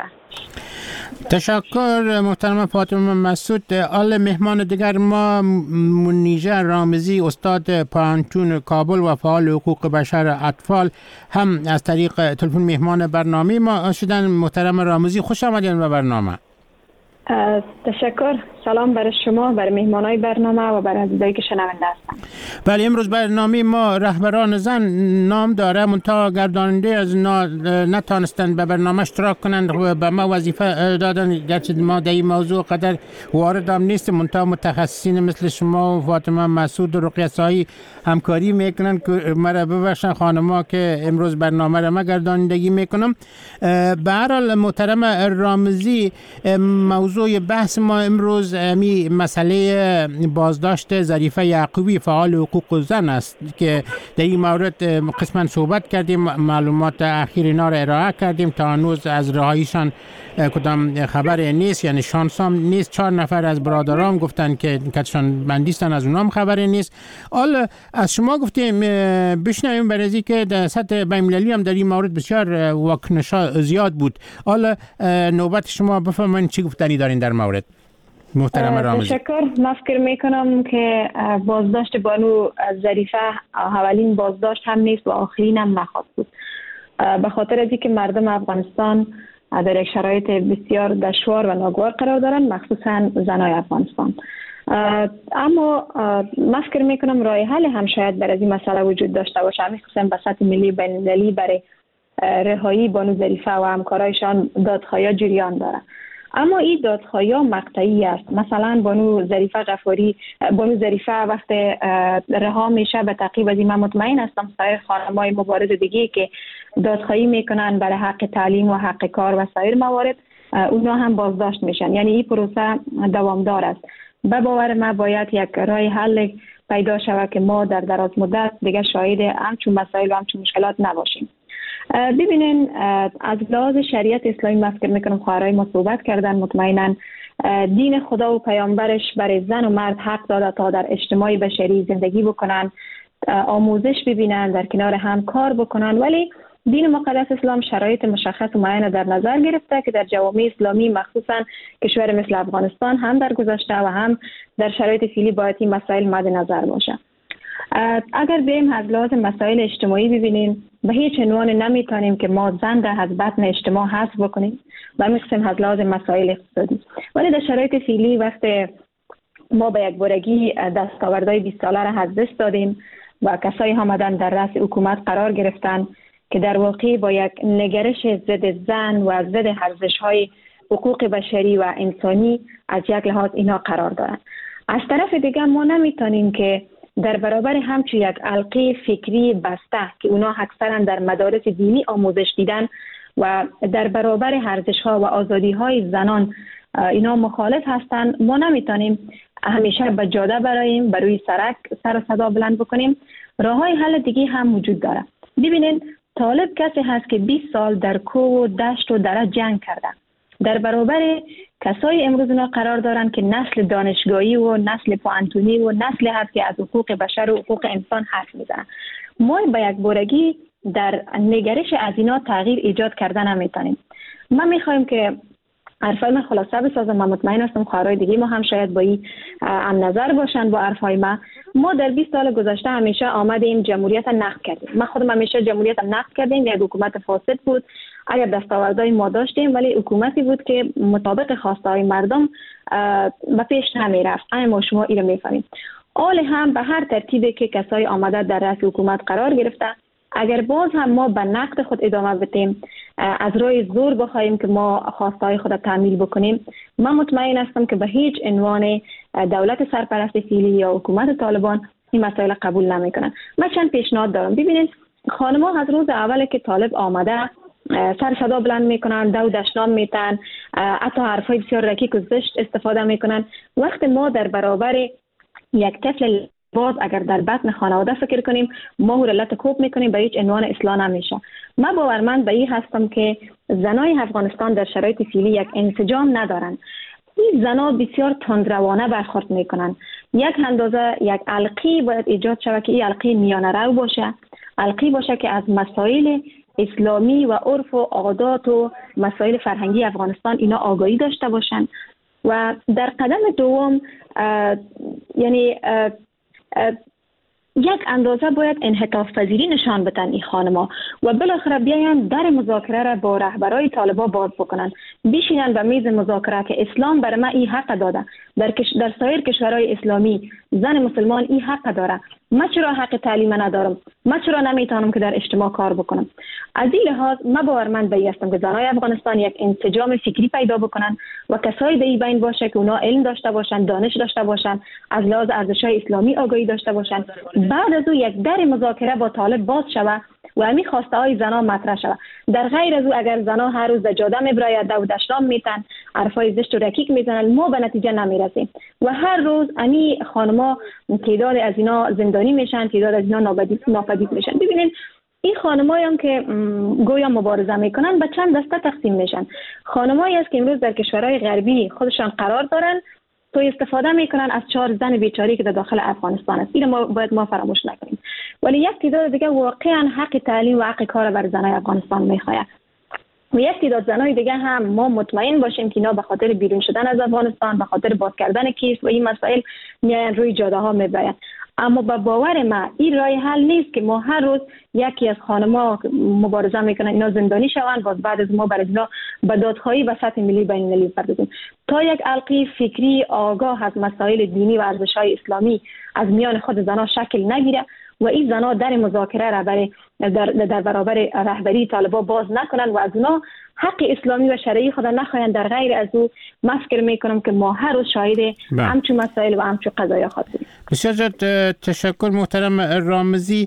تشکر محترم فاطمه مسعود. آل مهمان دیگر ما منیژه رامزی، استاد پانتون کابل و فعال حقوق بشر اطفال، هم از طریق تلفن مهمان برنامه ما شدن. محترم رامزی خوش آمدین به برنامه. تشکر. سلام برای شما، برای مهمانای برنامه و برای عزیزایی که شنونده هستن. بله، امروز برنامه ما رهبران زن نام داره، منتها گرداننده از نتانستند به برنامه اشتراک کنند و به ما وظیفه دادن، گرچه ما در این موضوع قدر وارد هم نیست، منتها متخصصین مثل شما و فاطمه مسعود و رقیه سایی همکاری میکنن که مرا ببخشن خانما که امروز برنامه را ما گردانندگی میکنم. به هر حال محترم رامزی، موضوع بحث ما امروز می مسئله بازداشت ظریفه یعقوبی فعال حقوق زن است که در این مورد قسما صحبت کردیم، معلومات اخیر اینا را ارائه کردیم. تا هنوز از رهاییشان کدام خبر نیست، یعنی شانسام نیست. 4 نفر از برادرام گفتن که کتشان بندیستن، از اونام خبری نیست. حالا از شما گفتیم بشنویم، برای که در سطح بین‌المللی هم در این مورد بسیار واکنش‌ها زیاد بود. حالا نوبت شما بفرمایید چی گفتنی دارین در مورد، محترم رامزی. تشکر. من فکر میکنم که بازداشت بانو ظریفه اولین بازداشت هم نیست و آخرین هم نخواهد بود، به خاطر از اینکه مردم افغانستان در یک شرایط بسیار دشوار و ناگوار قرار دارند، مخصوصا زنای افغانستان. اما من فکر میکنم راه حل هم شاید برای این مسئله وجود داشته باشه، مخصوصا به سطح ملی بین المللی برای رهایی بانو ظریفه و همکارایشان دادخواهی جریان داره. اما این دادخواهی مقطعی است. مثلا بانو ظریفه وقت رها میشه به تعقیب از این، من مطمئن هستم سایر خانم‌های مبارز دیگه که دادخواهی میکنن برای حق تعلیم و حق کار و سایر موارد، اونا هم بازداشت میشن. یعنی این پروسه دوامدار است. به باور من باید یک راه حل پیدا شود که ما در دراز مدت دیگه شاهد همچون مسائل و همچون مشکلات نباشیم. ببینین، از لحاظ شریعت اسلامی من فکر میکنم خواهرای ما صحبت کردن، مطمئنا دین خدا و پیامبرش برای زن و مرد حق داده تا در اجتماع بشری زندگی بکنن، آموزش ببینن، در کنار هم کار بکنن. ولی دین مقدس اسلام شرایط مشخص و معین در نظر گرفته که در جوامع اسلامی مخصوصا کشور مثل افغانستان هم در گذشته و هم در شرایط فعلی باید این مسائل مد نظر باشه. اگر بیم از لحاظ مسائل اجتماعی ببینیم، به هیچ عنوان نمیتونیم که ما زن را از بطن اجتماع حذف بکنیم و میخوایم از لحاظ مسائل اقتصادی. ولی در شرایط فعلی وقت ما به یک بارگی دستاوردهای 20 ساله را از دست دادیم و کسایی آمدن در رأس حکومت قرار گرفتن که در واقع با یک نگرش ضد زن و ضد ارزش‌های حقوق بشری و انسانی از یک لحاظ اینا قرار دارن. از طرف دیگه ما نمیتونیم که در برابر همچون یک حلقه فکری بسته که اونا اکثرا در مدارس دینی آموزش دیدن و در برابر ارزش‌ها و آزادی‌های زنان اینا مخالف هستند، ما نمیتونیم همیشه به جاده براییم، بر روی سرک سر و صدا بلند بکنیم. راه‌های حل دیگه هم وجود داره. ببینید، طالب کسی هست که 20 سال در کوه و دشت و دره جنگ کرده، در برابر کسایی امروز اینا قرار دارن که نسل دانشگاهی و نسل پوانتونی و نسل هست که از حقوق بشر و حقوق انسان حرف میزنن. ما با یک بارگی در نگرش از اینا تغییر ایجاد کردن نمیتونیم. ما میخوایم که حرفای من خلاصه بسازم. من مطمئن هستم خواهرای دیگه ما هم شاید با این هم نظر باشن با حرفای ما در 20 سال گذشته همیشه آمدیم جمهوریت نقد کردیم. من خودم همیشه جمهوریت نقد کردیم. یک حکومت فاسد بود، اگر دستاوردهای ما داشتیم ولی حکومتی بود که مطابق خواستهای مردم به پیش نمیرفت. اما شما این رو میفهمید. حال هم به هر ترتیبی که کسای آمده در رأس حکومت قرار گرفته، اگر باز هم ما به نقد خود ادامه بدیم، از روی زور بخوایم که ما خواستهای خود تعمیل بکنیم، من مطمئن هستم که به هیچ عنوان دولت سرپرست فعلی یا حکومت طالبان این مسائل قبول نمیکنن. من چند پیشنهاد دارم. ببینید، خانم‌ها از روز اول که طالب آمده سر صدا بلند میکنن، دو دشنام میتن، حتی حرفای بسیار رکیک و زشت استفاده میکنن. وقت ما در برابر یک طفل باز اگر در بطن خانواده فکر کنیم، ما او را لط کوب میکنیم، به هیچ عنوان اصلاح نمیشه. من باورمند به این هستم که زنای افغانستان در شرایط فعلی یک انسجام ندارن. این زنا بسیار تندروانه برخورد میکنن. یک اندازه یک حلقه باید ایجاد شود که این حلقه میانه رو باشه، حلقه باشه که از مسائل اسلامی و عرف و عادات و مسائل فرهنگی افغانستان اینا آگاهی داشته باشن. و در قدم دوم یعنی یک اندازه باید انعطاف پذیری نشان بدن این خانم‌ها و بالاخره بیاین در مذاکره را با رهبرای طالبان باز بکنن، بشینن به میز مذاکره که اسلام بر ما این حق داده، در سایر کشورهای اسلامی زن مسلمان این حق داره، من چرا حق تعلیم ندارم؟ من چرا نمیتونم که در اجتماع کار بکنم؟ از این لحاظ من باورمند به هستم که زنای افغانستان یک انسجام فکری پیدا بکنن و کسایی در این بین باشه که اونا علم داشته باشن، دانش داشته باشن، از لحاظ ارزش‌های اسلامی آگاهی داشته باشن. بعد از او یک در مذاکره با طالب باز شود و همین خواسته های زنا مطرح شود. در غیر از او اگر زنا هر روز در جاده میبراید و دشنام میتن، حرفای زشت و رکیک میزنن، ما به نتیجه نمیرسیم و هر روز امی خانما تعداد از اینا زندانی میشن، تعداد از اینا ناپدید میشن. ببینید این خانمایی هم که گویا مبارزه میکنن به چند دسته تقسیم میشن. خانمایی است که امروز در کشورهای غربی خودشان قرار دارن تو استفاده میکنن از 4 زن بیچاری که در داخل افغانستان است. اینو ما فراموش نکنیم. ولی یک تعداد دیگه واقعا حق تعلیم و حق کار بر زنای افغانستان میخواهد. و یک تعداد زنای دیگه هم ما مطمئن باشیم که اینا به خاطر بیرون شدن از افغانستان، به خاطر باز کردن کیست و این مسائل میاین روی جاده ها میبرن. اما با باور ما این راه حل نیست که ما هر روز یکی از خانم‌ها مبارزه میکنن اینا زندانی شوند، باز بعد از ما برای اینا به دادخواهی و سطح ملی بین المللی بپردازیم. تا یک حلقه فکری آگاه از مسائل دینی و ارزش‌های اسلامی از میان خود زنها شکل نگیره و این زنها در مذاکره را در برابر رهبری طالبان باز نکنن و از اونا حق اسلامی و شرعی خود نخواهند، در غیر از او من فکر میکنم که ما هر روز شاهد همچون مسائل و همچون قضایا خواهیم. بسیار تشکر محترم رامزی.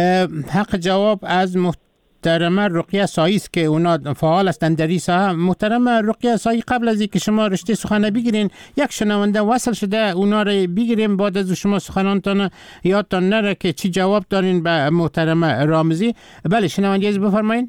حق جواب از محترمه رقیه سایی است که اونا فعال هستند در این ساحه. محترم رقیه سایی، قبل از اینکه شما رشته سخن بگیرین یک شنونده وصل شده، اونا رو بگیریم بعد از شما سخنانتان یادتان نره که چی جواب دارین به محترم رامزی. بله شنونده از بفرمایید.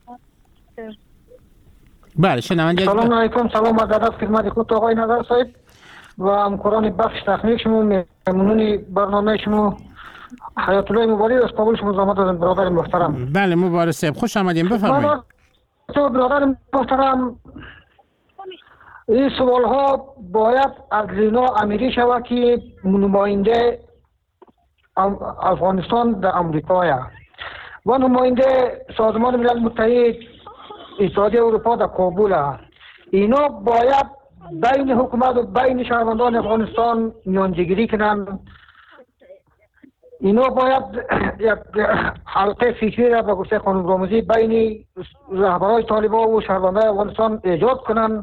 بله شنونده. سلام علیکم، سلام و ادب خدمت خود آقای نظر صاحب و همکاران بخش تکنیک شما، ممنون برنامه شما. حیات الله مبارک از قبول شما زحمت دادن برادر محترم. بله مبارک صاحب، خوش آمدین، بفرمایید. برادر محترم، این سوال ها باید از لینا امیری شود که نماینده افغانستان در امریکا و نماینده سازمان ملل متحد اتحادیه اروپا در کابل. اینا باید بین حکومت و بین شهروندان افغانستان میانجیگیری کنن. اینا باید یک حلقه فکری را به گفته خانم رامزی بین رهبران طالبان و شهروندان افغانستان ایجاد کنن.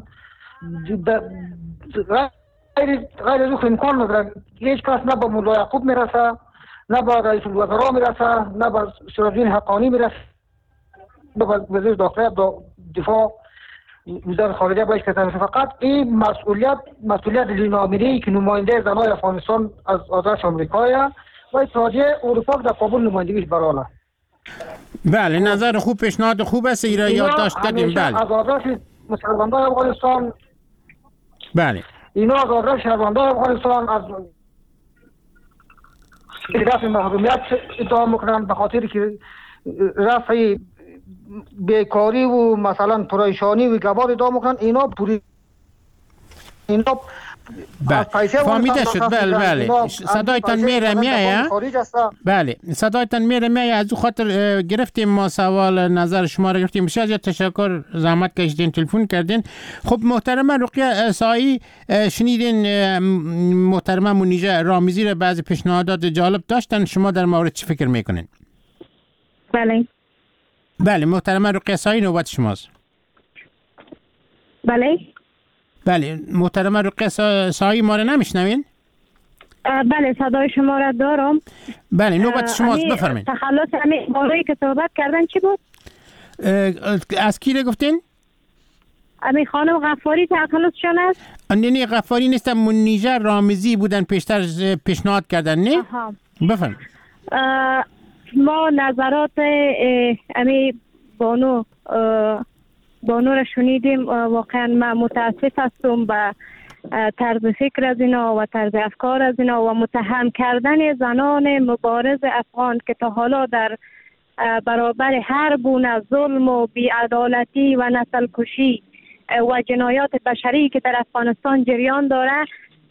غیر از او امکان نداره. هیچ کس نه به مولا یعقوب میرسه، نه به رئیس الوزراء میرسه، نه به سراجدین حقانی میرسه، به وزیر داخله دفاع وزارت خارجه باید کردن. فقط این مسئولیت لینا امیری که نماینده زنای افغانستان از آزادش آمریکایی و اتحادیه اروپا در کابل نمایندگیش براله. بله نظر خوب، پیشنهاد خوب است، ایرا یادداشت دادیم. بله از آزادش شهروندان افغانستان، بله اینا از آزادش شهروندان افغانستان از رفع محرومیت ادعا میکنن به خاطر که رفع بیکاری و مثلا پریشانی و گبار ادعا میکنن. اینا فهمیده شد. بله صدایتان میره میایه. بله صدایتان میره میایه. از او خاطر گرفتیم ما سوال نظر شما رو گرفتیم. بسیار زیاد تشکر، زحمت کشیدین تلفن کردین. خب محترمه رقیه سایی، شنیدین محترمه منیژه رامزی رو بعضی پیشنهادات جالب داشتن، شما در مورد چی فکر میکنین؟ بله محترمه رقیه سایی نوبت شماست. بله محترمه رقیه سایی، ما رو نمیشنوین؟ بله صدای شما را دارم. بله نوبت شماست، بفرمایید. تخلص همین موضوعی که صحبت کردن چی بود؟ از کی رو گفتین؟ همین خانم غفاری تخلصشان است؟ نه غفاری نیستم، منیژه رامزی بودن پیشتر پیشنهاد کردن. نه بفرمایید. ما نظرات امی بانو را شنیدیم. واقعا من متاسف هستم به طرز فکر از اینا و طرز افکار از اینا و متهم کردن زنان مبارز افغان که تا حالا در برابر هر گونه ظلم و بی‌عدالتی و نسل کشی و جنایات بشری که در افغانستان جریان داره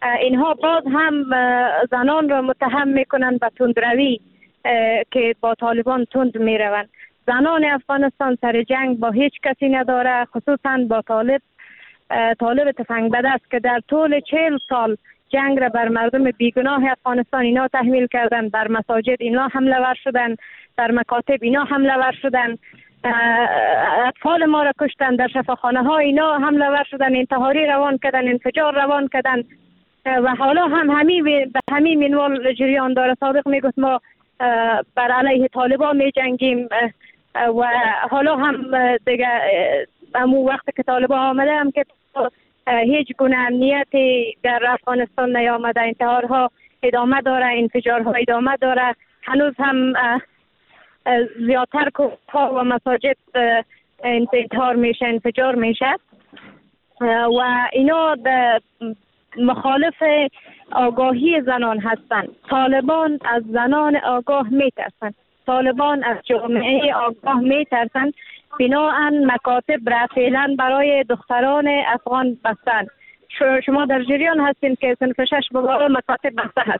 اینها باز هم زنان را متهم میکنند به تندروی که با طالبان تند میروند. زنان افغانستان سر جنگ با هیچ کسی نداره، خصوصا با طالب تفنگ به دست که در طول 40 سال جنگ را بر مردم بیگناه افغانستان اینا تحمیل کردن، بر مساجد اینا حمله ور شدن، در مکاتب اینا حمله ور شدن، اطفال ما را کشتن، در شفاخانه ها اینا حمله ور شدن، انتحاری روان کردن، انفجار روان کردن و حالا هم به همین منوال جریان داره. صادق میگفت ما بر علیه طالبان می جنگیم و حالا هم دیگه همون وقت که طالبان آمده هم که هیچ گونه امنیتی در افغانستان نیامده، انتحارها ادامه داره، انفجارها ادامه داره، هنوز هم زیادتر کوهها و مساجد انتحار میشه، انفجار میشه و اینا مخالف آگاهی زنان هستند. طالبان از زنان آگاه میترسند، طالبان از جامعه آگاه میترسند، بناهن مکاتب را فعلا برای دختران افغان بستند. شما در جریان هستین که صنف 6 بابا مکاتب بسته هست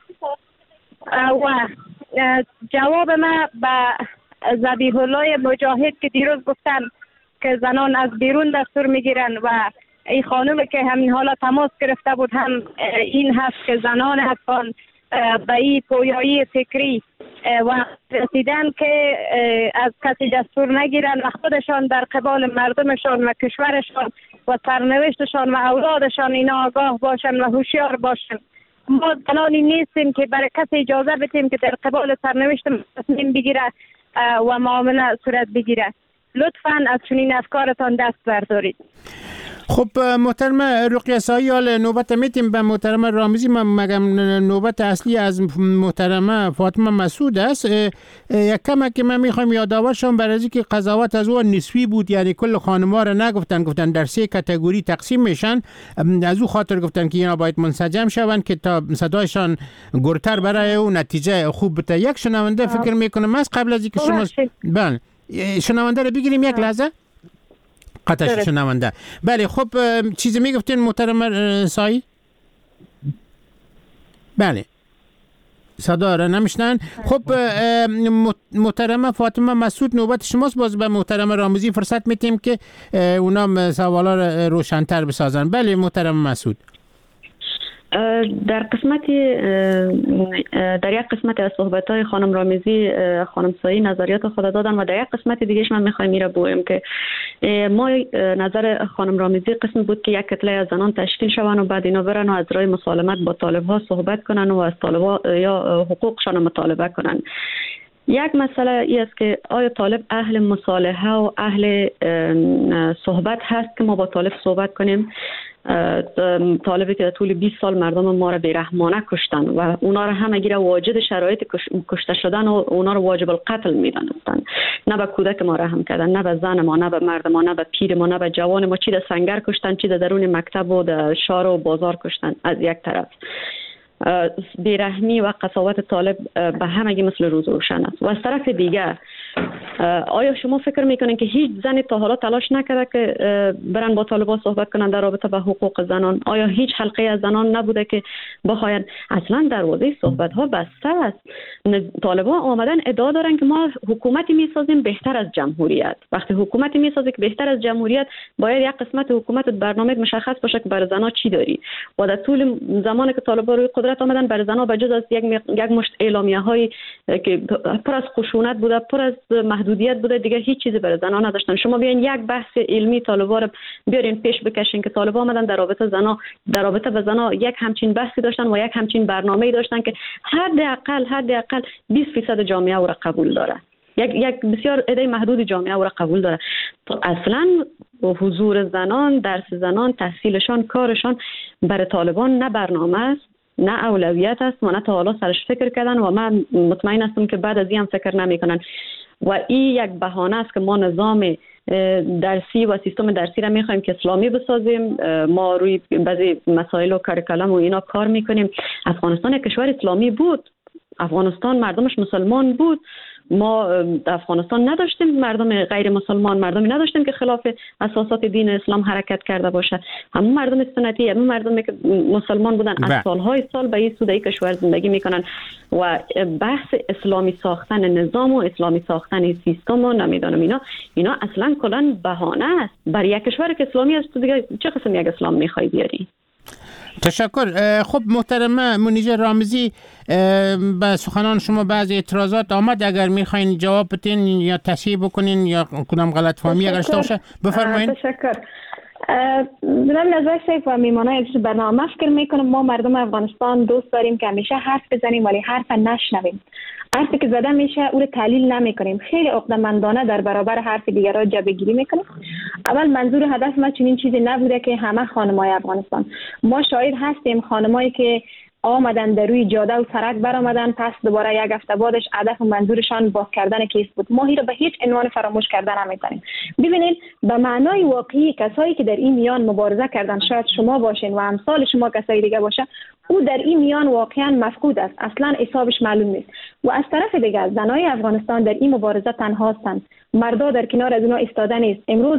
و جواب ما به ذبیح الله مجاهد که دیروز گفتن که زنان از بیرون دستور میگیرن و این خانم که همین حالا تماس گرفته بود هم این هست که زنان افغان به این پویایی فکری و رسیدن که از کسی دستور نگیرن و خودشان در قبال مردمشان و کشورشان و سرنوشتشان و اولادشان اینا آگاه باشن و هوشیار باشن. ما زنانی نیستیم که برای کسی اجازه بدیم که در قبال سرنوشت تصمیم بگیره و معامله صورت بگیره. لطفاً از چنین افکارتان دست بردارید. خب محترم رقیه سایی، حال نوبت میتیم به محترم رامزی. مگم نوبت اصلی از محترم فاطمه مسعود است. یک کمک که من میخوایم یادآور شم برای اینکه قضاوت از او نسبی بود، یعنی کل خانم‌ها را نگفتن، گفتن در 3 کاتگوری تقسیم میشن. از او خاطر گفتن که اینا باید منسجم شوند که تا صدایشان گرتر برای او نتیجه خوب بده. یک شنونده فکر میکنم از قبل از اینکه شما بله شنونده رو بگیریم یک لحظه. قطعش شنونده. بله خب چیزی میگفتین محترم سایی؟ بله صدا را نمیشنن. خب محترم فاطمه مسعود نوبت شماست. باز به محترم رامزی فرصت میتیم که اونا سوالا را روشن‌تر بسازن. بله محترم مسعود. در یک قسمت از صحبت‌های خانم رامزی خانم سایی نظریات خود دادن و در یک قسمت دیگهش من می‌خوایم میره بگویم که ما نظر خانم رامزی قسم بود که یک کتله از زنان تشکیل شوند و بعد اینا برن و از راه مسالمت با طالب‌ها صحبت کنن و از طالب‌ها یا حقوقشان مطالبه کنن. یک مسئله ای است که آیا طالب اهل مصالحه و اهل صحبت هست که ما با طالب صحبت کنیم؟ طالبی که طول 20 سال مردم ما را بیرحمانه کشتن و اونا را هم اگر واجد شرایط کشته شدن و اونا را واجب القتل میدانستن. نه به کودک ما رحم کردن، نه به زن ما، نه به مرد ما، نه به پیر ما، نه به جوان ما. چی در سنگر کشتن، چی در درون مکتب و در شهر و بازار کشتن. از یک طرف بیرحمی و قساوت طالب به همگی مثل روز روشن است. و از طرف دیگر آیا شما فکر میکنین که هیچ زنی تا حالا تلاش نکرده که برن با طالبان صحبت کنن در رابطه با حقوق زنان؟ آیا هیچ حلقه از زنان نبوده که بخواین؟ اصلا دروازه صحبت ها بسته است. طالبان آمدن ادعا دارن که ما حکومتی میسازیم بهتر از جمهوریت. وقتی حکومتی میسازی که بهتر از جمهوریت، باید یک قسمت حکومت برنامه مشخص باشه که برای زنا چی داری. و در طول زمانی که طالبان روی قدرت آمدن، برای زنا بجز از یک مشت اعلامیه های که پر از خشونت بوده، پر از محدودیت بوده، دیگه هیچ چیزی برای زنا نداشتن. شما بیاین یک بحث علمی طالبان رو بیارین پیش بکشین که طالبان آمدن در رابطه با زنا یک همچین بحثی داشتن و یک همچین برنامه‌ای داشتن که حداقل 20% جامعه او را قبول داره. یک بسیار عده محدود جامعه او را قبول داره. اصلا حضور زنان، درس زنان، تحصیلشان، کارشان برای طالبان نه برنامه است، نه اولویت است و نه تا حالا سرش فکر کردن و من مطمئن هستم که بعد از این هم فکر نمیکنن. و این یک بهانه است که ما نظام درسی و سیستم درسی را میخوایم که اسلامی بسازیم. ما روی بعضی مسائل و کاریکولم و اینا کار میکنیم. افغانستان یک کشور اسلامی بود، افغانستان مردمش مسلمان بود ما در افغانستان نداشتیم مردم غیر مسلمان، مردمی نداشتیم که خلاف اساسات دین اسلام حرکت کرده باشه. همون مردم سنتی، همون مردمی که مسلمان بودن از سالهای سال به این سودای کشور زندگی میکنن و بحث اسلامی ساختن نظام و اسلامی ساختن سیستم و نمیدونم اینا اصلا کلا بهانه است. برای یک کشور که اسلامی است تو دیگه چه قسم یک اسلام میخوای بیاری؟ تشکر. خب محترمه منیژه رامزی، به سخنان شما بعضی اعتراضات آمد، اگر میخواین جواب بدین یا تصحیح بکنین یا کدام غلط فهمی اگر داشته باشه بفرمایید. تشکر. جناب نظر شیخ و میمانای برنامه فکر میکنم ما مردم افغانستان دوست داریم که همیشه حرف بزنیم ولی حرف نشنویم. حرفی که زده میشه او رو تحلیل نمیکنیم. خیلی عقده‌مندانه در برابر حرف دیگران جبهه گیری میکنیم. اول منظور هدف ما چنین چیزی نبوده که همه خانمای افغانستان، ما شاهد هستیم خانمایی که آمدن در روی جاده و سرک برآمدن، پس دوباره یک هفته بعدش هدف و منظورشان باز کردن کیس بود. ما این رو به هیچ عنوان فراموش کردن نمیتونیم. ببینید به معنای واقعی کسایی که در این میان مبارزه کردن، شاید شما باشین و امثال شما کسای دیگه باشه، او در این میان واقعا مفقود است، اصلا حسابش معلوم نیست. و از طرف دیگر زنای افغانستان در این مبارزه تنها هستند، مردا در کنار از اونا ایستاده نیست. امروز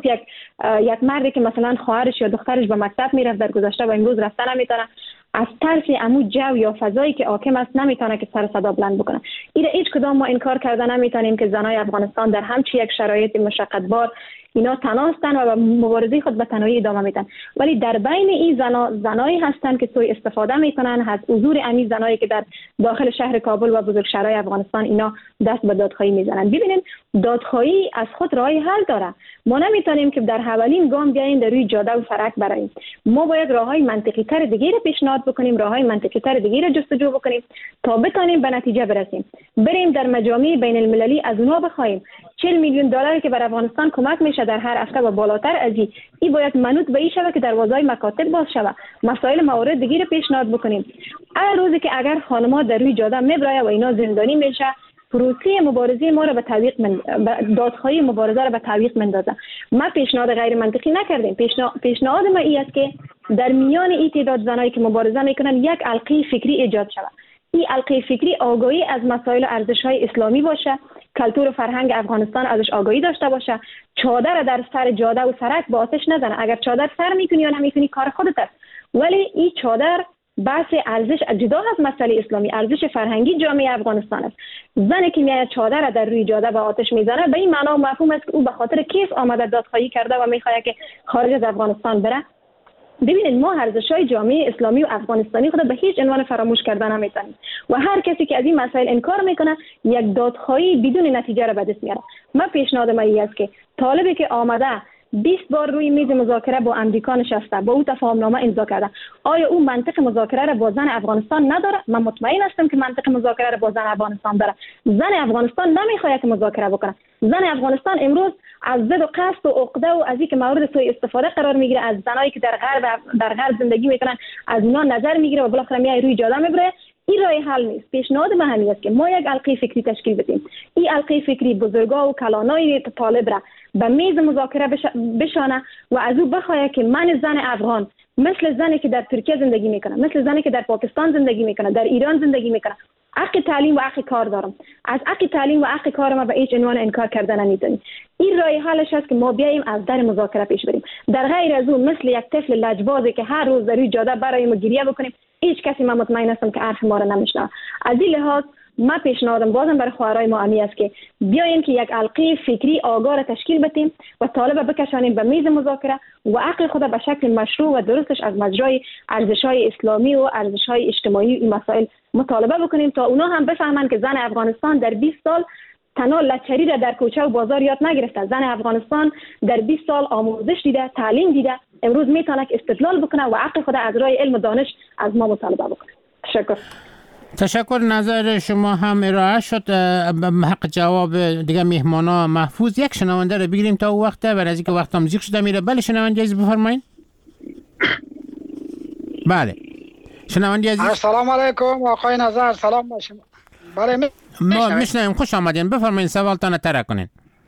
یک مردی که مثلا خواهرش یا دخترش به مکتب میرفت در گذشته و امروز رفتن نمیتونه، از ترس عمو جو یا فضایی که حاکم است نمیتونه که سر صدا بلند بکنه. این هیچ کدام ما انکار کردن نمیتونیم که زنای افغانستان در همچین یک شرایط مشقتبار اینا تنها هستند و مبارزه خود به تنهایی ادامه میدن. ولی در بین این زنایی هستند که سوء استفاده میکنن از حضور امی زنایی که در داخل شهر کابل و بزرگشهرهای افغانستان اینا دست به دادخواهی میزنن. ببینید دادخواهی از خود راه حل داره. ما نمیتونیم که در اولین گام بیایم در روی جاده و سرک براییم. ما باید راههای منطقی تر دیگه رو پیشنهاد بکنیم، راههای منطقی تر دیگه رو جستجو بکنیم تا بتونیم به نتیجه برسیم. بریم در مجامع بین المللی از اونها بخوایم 40 میلیون دلاری که بر افغانستان کمک میشه در هر هفته و بالاتر از این باید منوط به این شود که دروازهای مکاتب باز شود. مسائل موارد دیگه رو پیشنهاد بکنیم. هر روزی که اگر خانم‌ها در روی جاده میبراید و اینا زندانی میشه، پروسه مبارزه ما را به تعویق دادخواهی مبارزه را به تعویق مندازه. ما پیشنهاد غیر منطقی نکردیم. پیشنهاد ما این است که در میان این تعداد زنایی که مبارزه میکنن یک حلقه فکری ایجاد شود. این حلقه فکری آگاهی از مسائل و ارزش‌های اسلامی باشه، کلتور و فرهنگ افغانستان ازش آگاهی داشته باشه، چادر در سر جاده و سرک با آتش نزنه. اگر چادر سر میکنی یا نمیکنی کار خودت است، ولی این چادر بحث ارزش جدا از مسئله اسلامی، ارزش فرهنگی جامعه افغانستان است. زنی که میاد چادر در روی جاده با آتش میزنه به این معنا و مفهوم است که او به خاطر کیس آمده دادخواهی کرده و میخواد که خارج از افغانستان بره. ببینید ما ارزش‌های جامعه اسلامی و افغانستانی خود به هیچ عنوان فراموش کردن نمی‌تونیم و هر کسی که از این مسائل انکار میکنه یک دادخواهی بدون نتیجه را به دست میاره. من پیشنهاد من این است که طالبی که آمده 20 بار روی میز مذاکره با امریکا نشسته، با او تفاهمنامه امضا کرده، آیا او منطق مذاکره را با زن افغانستان نداره؟ من مطمئن هستم که منطق مذاکره را با زن افغانستان داره. زن افغانستان نمیخواد که مذاکره بکنه. زن افغانستان امروز از ضد و قصد و عقده و از اینکه مورد سوء استفاده قرار میگیره، از زنایی که در غرب زندگی میکنن از اونا نظر میگیره و بالاخره میای روی جاده میبره. این راه حل نیست. پیشنهاد من همین است که ما یک حلقه فکری تشکیل بدیم. این حلقه فکری بزرگا و کلانای طالب را به میز مذاکره بشانه و از او بخواد که من زن افغان مثل زنی که در ترکیه زندگی میکنه، مثل زنی که در پاکستان زندگی میکنه، در ایران زندگی میکنه، حق تعلیم و حق کار دارم. از حق تعلیم و حق کار ما به هیچ عنوان انکار کردن نمیتونیم. این راه حلش است که ما بیاییم از در مذاکره پیش بریم. در غیر از اون مثل یک طفل لجبازی که هر روز در روی جاده برایم و گریه بکنیم، هیچ کسی من مطمئن هستم که حرف ما را نمیشنوه. از این لحاظ ما پیشنهادم بازم برای خواهرای ما امی است که بیایم که یک حلقه فکری آگاه را تشکیل بدیم و طالب بکشانیم به میز مذاکره و عقل خود به شکل مشروع و درستش از مجرای ارزش‌های اسلامی و ارزش‌های اجتماعی این مسائل مطالبه بکنیم تا اونا هم بفهمن که زن افغانستان در 20 سال تنها لچری را در کوچه و بازار یاد نگرفته. زن افغانستان در 20 سال آموزش دیده، تعلیم دیده، امروز میتونه که استدلال بکنه و عقل خود از راه علم و دانش از ما مطالبه بکنه. تشکر. نظر شما هم ارائه شد. حق جواب دیگه مهمانا محفوظ. یک شنونده رو بگیریم تا او وقته برای از اینکه وقت هم زیق شده میره. بله شنونده عزیز بفرمایید. بله شنونده عزیز. السلام علیکم آقای نظر. سلام با شما. بله ما میشنویم. خوش آمدین. بفرمایید سوالتان طرح کنین.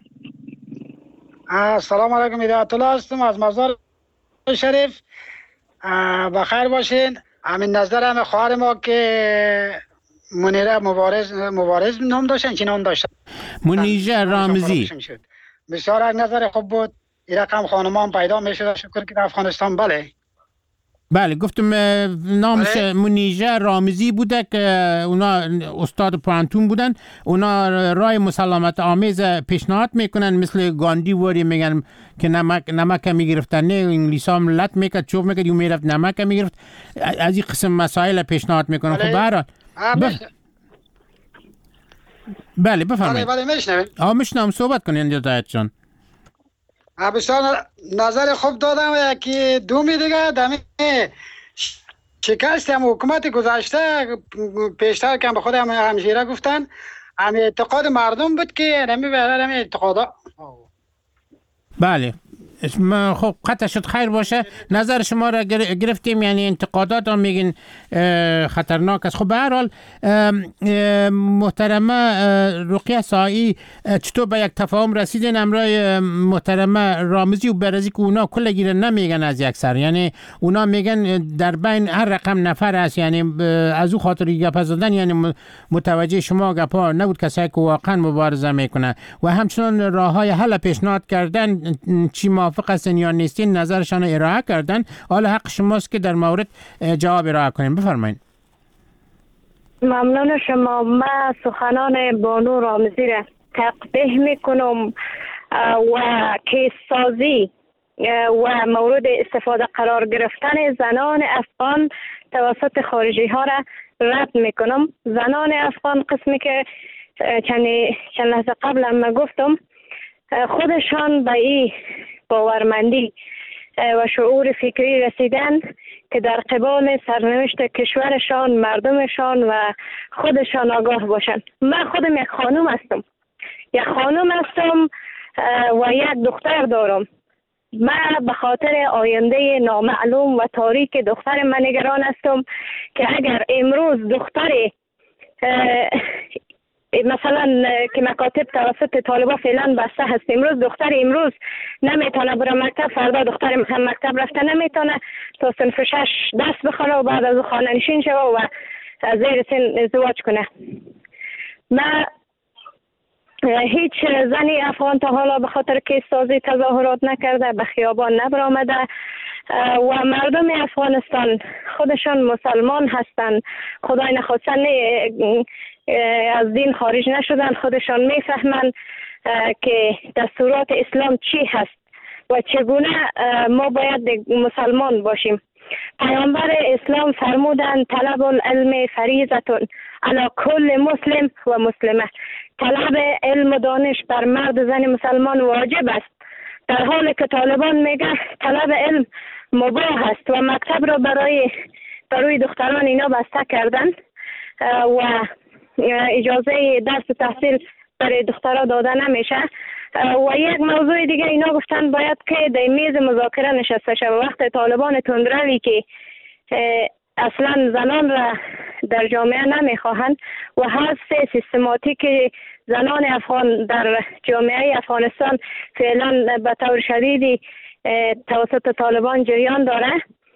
السلام علیکم. هدایت الله هستم از مزار شریف. بخیر باشین. همین نظر همه خواهر ما که منیره مبارز نام داشتن چی نام داشتن؟ منیژه رامزی. بسیار از نظر خوب بود. این رقم خانمان پیدا میشد شکر که در افغانستان. بله گفتم نامش منیژه رامزی بوده که اونا استاد پانتون بودن. اونا رای مسالمت آمیز پیشنهاد میکنن، مثل گاندی وری میگن که نمک میگرفتن، نه انگلیس ها ملت میکرد چوب میکرد یو میرفت نمک میگرفت. از این قسم مسائل پیشنهاد میکنن. خب برحال بله بفرمایید. بله میشنوید. میشنم، صحبت کنین هدایت جان. بسیار نظر خوب دادم. یکی دومی دیگه دمی شکست هم حکومت گذشته پیشتر که به خود همشیره گفتن هم اعتقاد مردم بود که نمی بهره هم اعتقادا. بله خب قطع شد خیر باشه. نظر شما را گرفتیم، یعنی انتقادات هم میگین خطرناک است. خب به هر حال محترمه رقیه سایی چطور به یک تفاهم رسیدین امرای محترمه رامزی و برزی که اونا کل گیره نمیگن از یک سر، یعنی اونا میگن در بین هر رقم نفر است، یعنی از او خاطر گپ زدن یعنی متوجه شما گپا نبود کسایی که واقعا مبارزه میکنه و همچنان راههای حل پیشنهاد کردن چی موافق هستن یا نیستین نظرشان ارائه کردن. حالا حق شماست که در مورد جواب ارائه کنین. بفرمایید. ممنون شما. من سخنان بانو رامزی را تقبیح میکنم و کیس سازی و مورد استفاده قرار گرفتن زنان افغان توسط خارجی ها را رد میکنم. زنان افغان قسمی که چند لحظه قبل هم گفتم خودشان به این باورمندی و شعور فکری رسیدن که در قبال سرنوشت کشورشان، مردمشان و خودشان آگاه باشند. من خودم یک خانم هستم و یک دختر دارم. من به خاطر آینده نامعلوم و تاریک دختر من نگران هستم که اگر امروز دختری مثلا که مکاتب توسط طالبا فعلا بسته هست، امروز نمیتونه بره مکتب، فردا دختر مکتب رفته نمیتونه تا صنف 6 درس بخونه و بعد از خانه نشین شوه و زیر سن ازدواج کنه. من هیچ زنی افغان تا حالا به خاطر کیس سازی تظاهرات نکرده، به خیابان نبرآمده و مردم افغانستان خودشان مسلمان هستند، خدای نخواسته از دین خارج نشدن، خودشان میفهمند که دستورات اسلام چی هست و چگونه ما باید مسلمان باشیم. پیامبر اسلام فرمودند طلب العلم فریضة علی کل مسلم و مسلمه. طلب علم و دانش بر مرد زن مسلمان واجب است، در حالی که طالبان میگه طلب علم مباح است و مکتب را برای دختران اینا بسته کردن و اجازه درس و تحصیل برای دخترها داده نمیشه. و یک موضوع دیگه اینا گفتن باید که در میز مذاکره نشسته شود. وقت طالبان تندروی که اصلا زنان را در جامعه نمیخواهند و حذف سیستماتیک زنان افغان در جامعه افغانستان فعلا به طور شدیدی توسط طالبان جریان داره،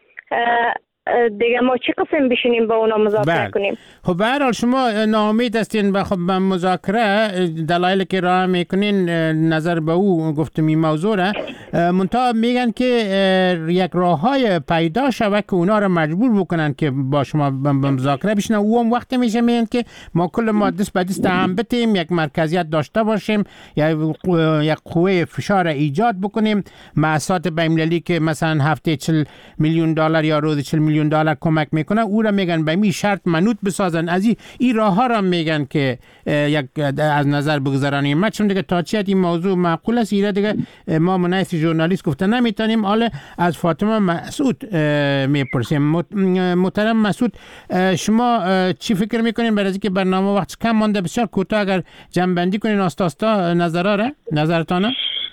دیگه ما چی قسم بشینیم با اونا مذاکره کنیم؟ خب به هر حال شما ناامید هستین به مذاکره، دلایلی که راه میکنین نظر به او گفتم این موضوع را منتها میگن که یک راههای پیدا شود که اونا را مجبور بکنن که با شما به مذاکره بشینن. او هم وقت میشه میگن که ما کل ما دست به دست هم بتیم، یک مرکزیت داشته باشیم، یک قوه فشار ایجاد بکنیم، مؤسسات بین‌المللی که مثلا هفته $40 میلیون یا روز $40 میلیون کمک میکنه او را میگن به می شرط منوط بسازن. از این راه ها را میگن که یک از نظر بگذارانیم. ما چون دیگه تا چیت این موضوع معقول است ایره دیگه ما منایس ژورنالیست گفته نمیتونیم. حالا از فاطمه مسعود میپرسیم. محترم مسعود، شما چی فکر میکنین برای اینکه برنامه وقت کم مانده، بسیار کوتاه اگر جمع کنین آستاستا نظرتانه؟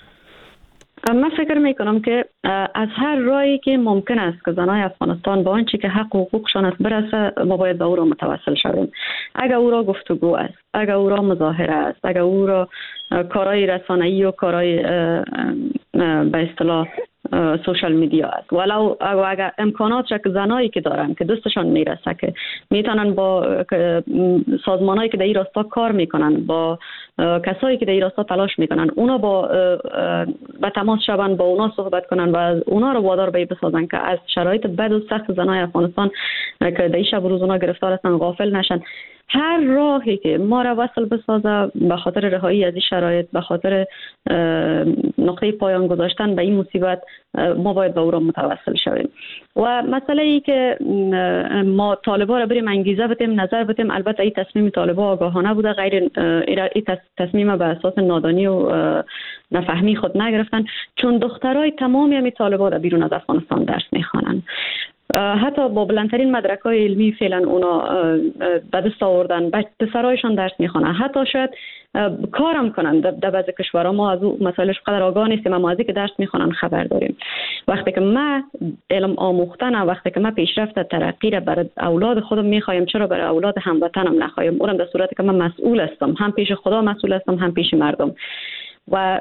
من فکر میکنم که از هر راهی که ممکن است که زنای افغانستان با آنچه که حق و حقوقشان است برسه ما باید به او را متوسل شویم. اگر او را گفتگو است، اگر او را مظاهره است، اگر او را کارهای رسانه‌ای و کارهای به اصطلاح سوشال میدیا است. ولو اگر امکانات که زنایی که دارن که دستشان میرسه که میتونن با سازمانایی که در این راستا کار میکنن، با کسایی که در این راستا تلاش میکنن، اونا با تماس شون، با اونا صحبت کنن و اونا رو وادار به بسازن که از شرایط بد و سخت زنای افغانستان که در این شب و روز اونا گرفتار هستن غافل نشن. هر راهی که ما را وصل بسازه به خاطر رهایی از این شرایط، به خاطر نقطه پایان گذاشتن به این مصیبت، ما باید به او را متوسل شویم. و مسئله ای که ما طالبا را بریم انگیزه بدیم، نظر بدیم، البته این تصمیم طالبا آگاهانه بوده، غیر این تصمیم به اساس نادانی و نفهمی خود نگرفتن، چون دخترای تمامی همی طالبا را بیرون از افغانستان درس میخوانند. حتی با بلندترین مدرک‌های علمی فعلا اونا به دست آوردن، پسرایشان درس میخوانن، حتی شاید کارم کنن در بعضی کشورها. ما از اون مسائلش قدر آگاه نیستیم، اما از اینکه درس میخوانن خبر داریم. وقتی که ما علم آموختن، وقتی که ما پیشرفت ترقی را برای اولاد خودم میخوایم، چرا برای اولاد هموطنم نخوایم؟ اونم در صورتی که من مسئول هستم، هم پیش خدا مسئول هستم، هم پیش مردم. و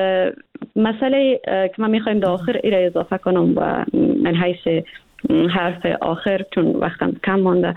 مسئله که ما میخوایم در آخر ایره اضافه کنم و من حیث حرف آخر، چون وقتم کم مانده،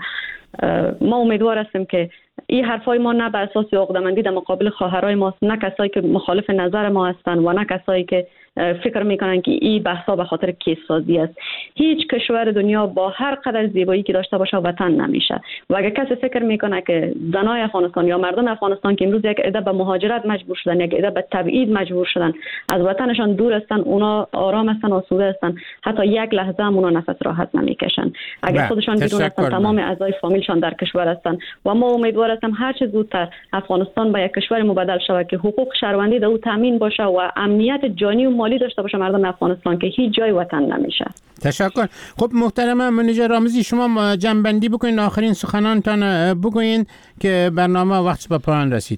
ما امیدوار هستیم که این حرفای ما نه به اساس عقده‌مندی در مقابل خواهرای ماست، نه کسایی که مخالف نظر ما هستن و نه کسایی که فکر میکنن که این بحثا به خاطر کیس سازی است. هیچ کشور دنیا با هر قدر زیبایی که داشته باشه وطن نمیشه. و اگر کسی فکر میکنه که زنای افغانستان یا مردم افغانستان که امروز یک عده به مهاجرت مجبور شدن، یک عده به تبعید مجبور شدن، از وطنشان دور هستن، اونا آرام هستن، آسوده هستن، حتی یک لحظه هم اونا نفس راحت نمیکشن. اگر خودشان بیرون هستن، تمام اعضای فامیلشان در کشور هستن. و ما امیدوار هستیم هر چه زودتر افغانستان به یک کشور مبدل شود که حقوق شهروندی در او تامین باشه و امنیت جانی و مالی داشته باشه مردم افغانستان که هیچ جای وطن نمیشه. تشکر. خب محترم منیژه رامزی، شما جنبندی بکنین، آخرین سخنانتان بگوین که برنامه وقت به پایان رسید.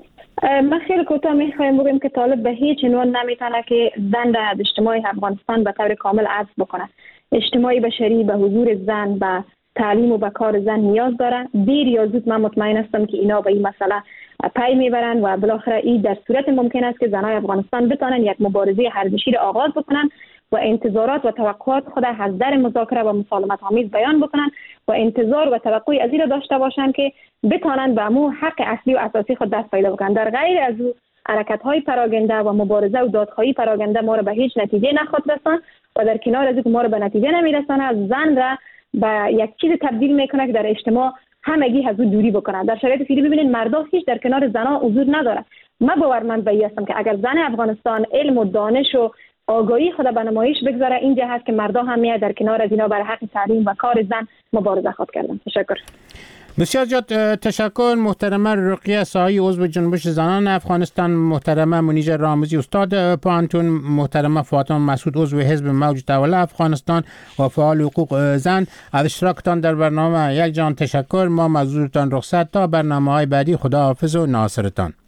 من خیلی کوتاه میخوایم بگم که طالب به هیچ عنوان نمیتونه که زن را از اجتماع افغانستان به طور کامل حذف بکنه. اجتماع بشری به حضور زن، به تعلیم و به کار زن نیاز داره. دیر یا زود من مطمئن هستم که اینا به این مسئله پی میبرن و بالاخره این در صورت ممکن است که زنای افغانستان بتونن یک مبارزه ارزشی را آغاز بکنن و انتظارات و توقعات خود از در مذاکره و مسالمت آمیز بیان بکنن و انتظار و توقع از این را داشته باشن که بتونن به امو حق اصلی و اساسی خود دست پیدا بکنن. در غیر از او حرکت‌های پراگنده و مبارزه و دادخواهی پراگنده ما را به هیچ نتیجه نخواهد رساند و در کنار از اینکه ما را به نتیجه نمیرساند، زن را به یک چیز تبدیل میکنه که در اجتماع همگی از او دوری بکنه. در شرایط فعلی ببینید مردا هیچ در کنار زنا حضور نداره. من باورمند به این هستم که اگر زن افغانستان علم و دانش و آگاهی خود به نمایش بگذاره، اینجا هست که مردا هم میاد در کنار از اینا برای حق تعلیم و کار زن مبارزه خود کردن. تشکر. بسیار زیاد تشکر. محترمه رقیه ساهی، عضو جنبش زنان افغانستان، محترمه منیژه رامزی، استاد پانتون، محترمه فاطمه مسعود، عضو حزب موج دوله افغانستان و فعال حقوق زن، از اشتراکتان در برنامه یک جان تشکر. ما مزورتان رخصت تا برنامه‌های بعدی. خدا حافظ و ناصرتان.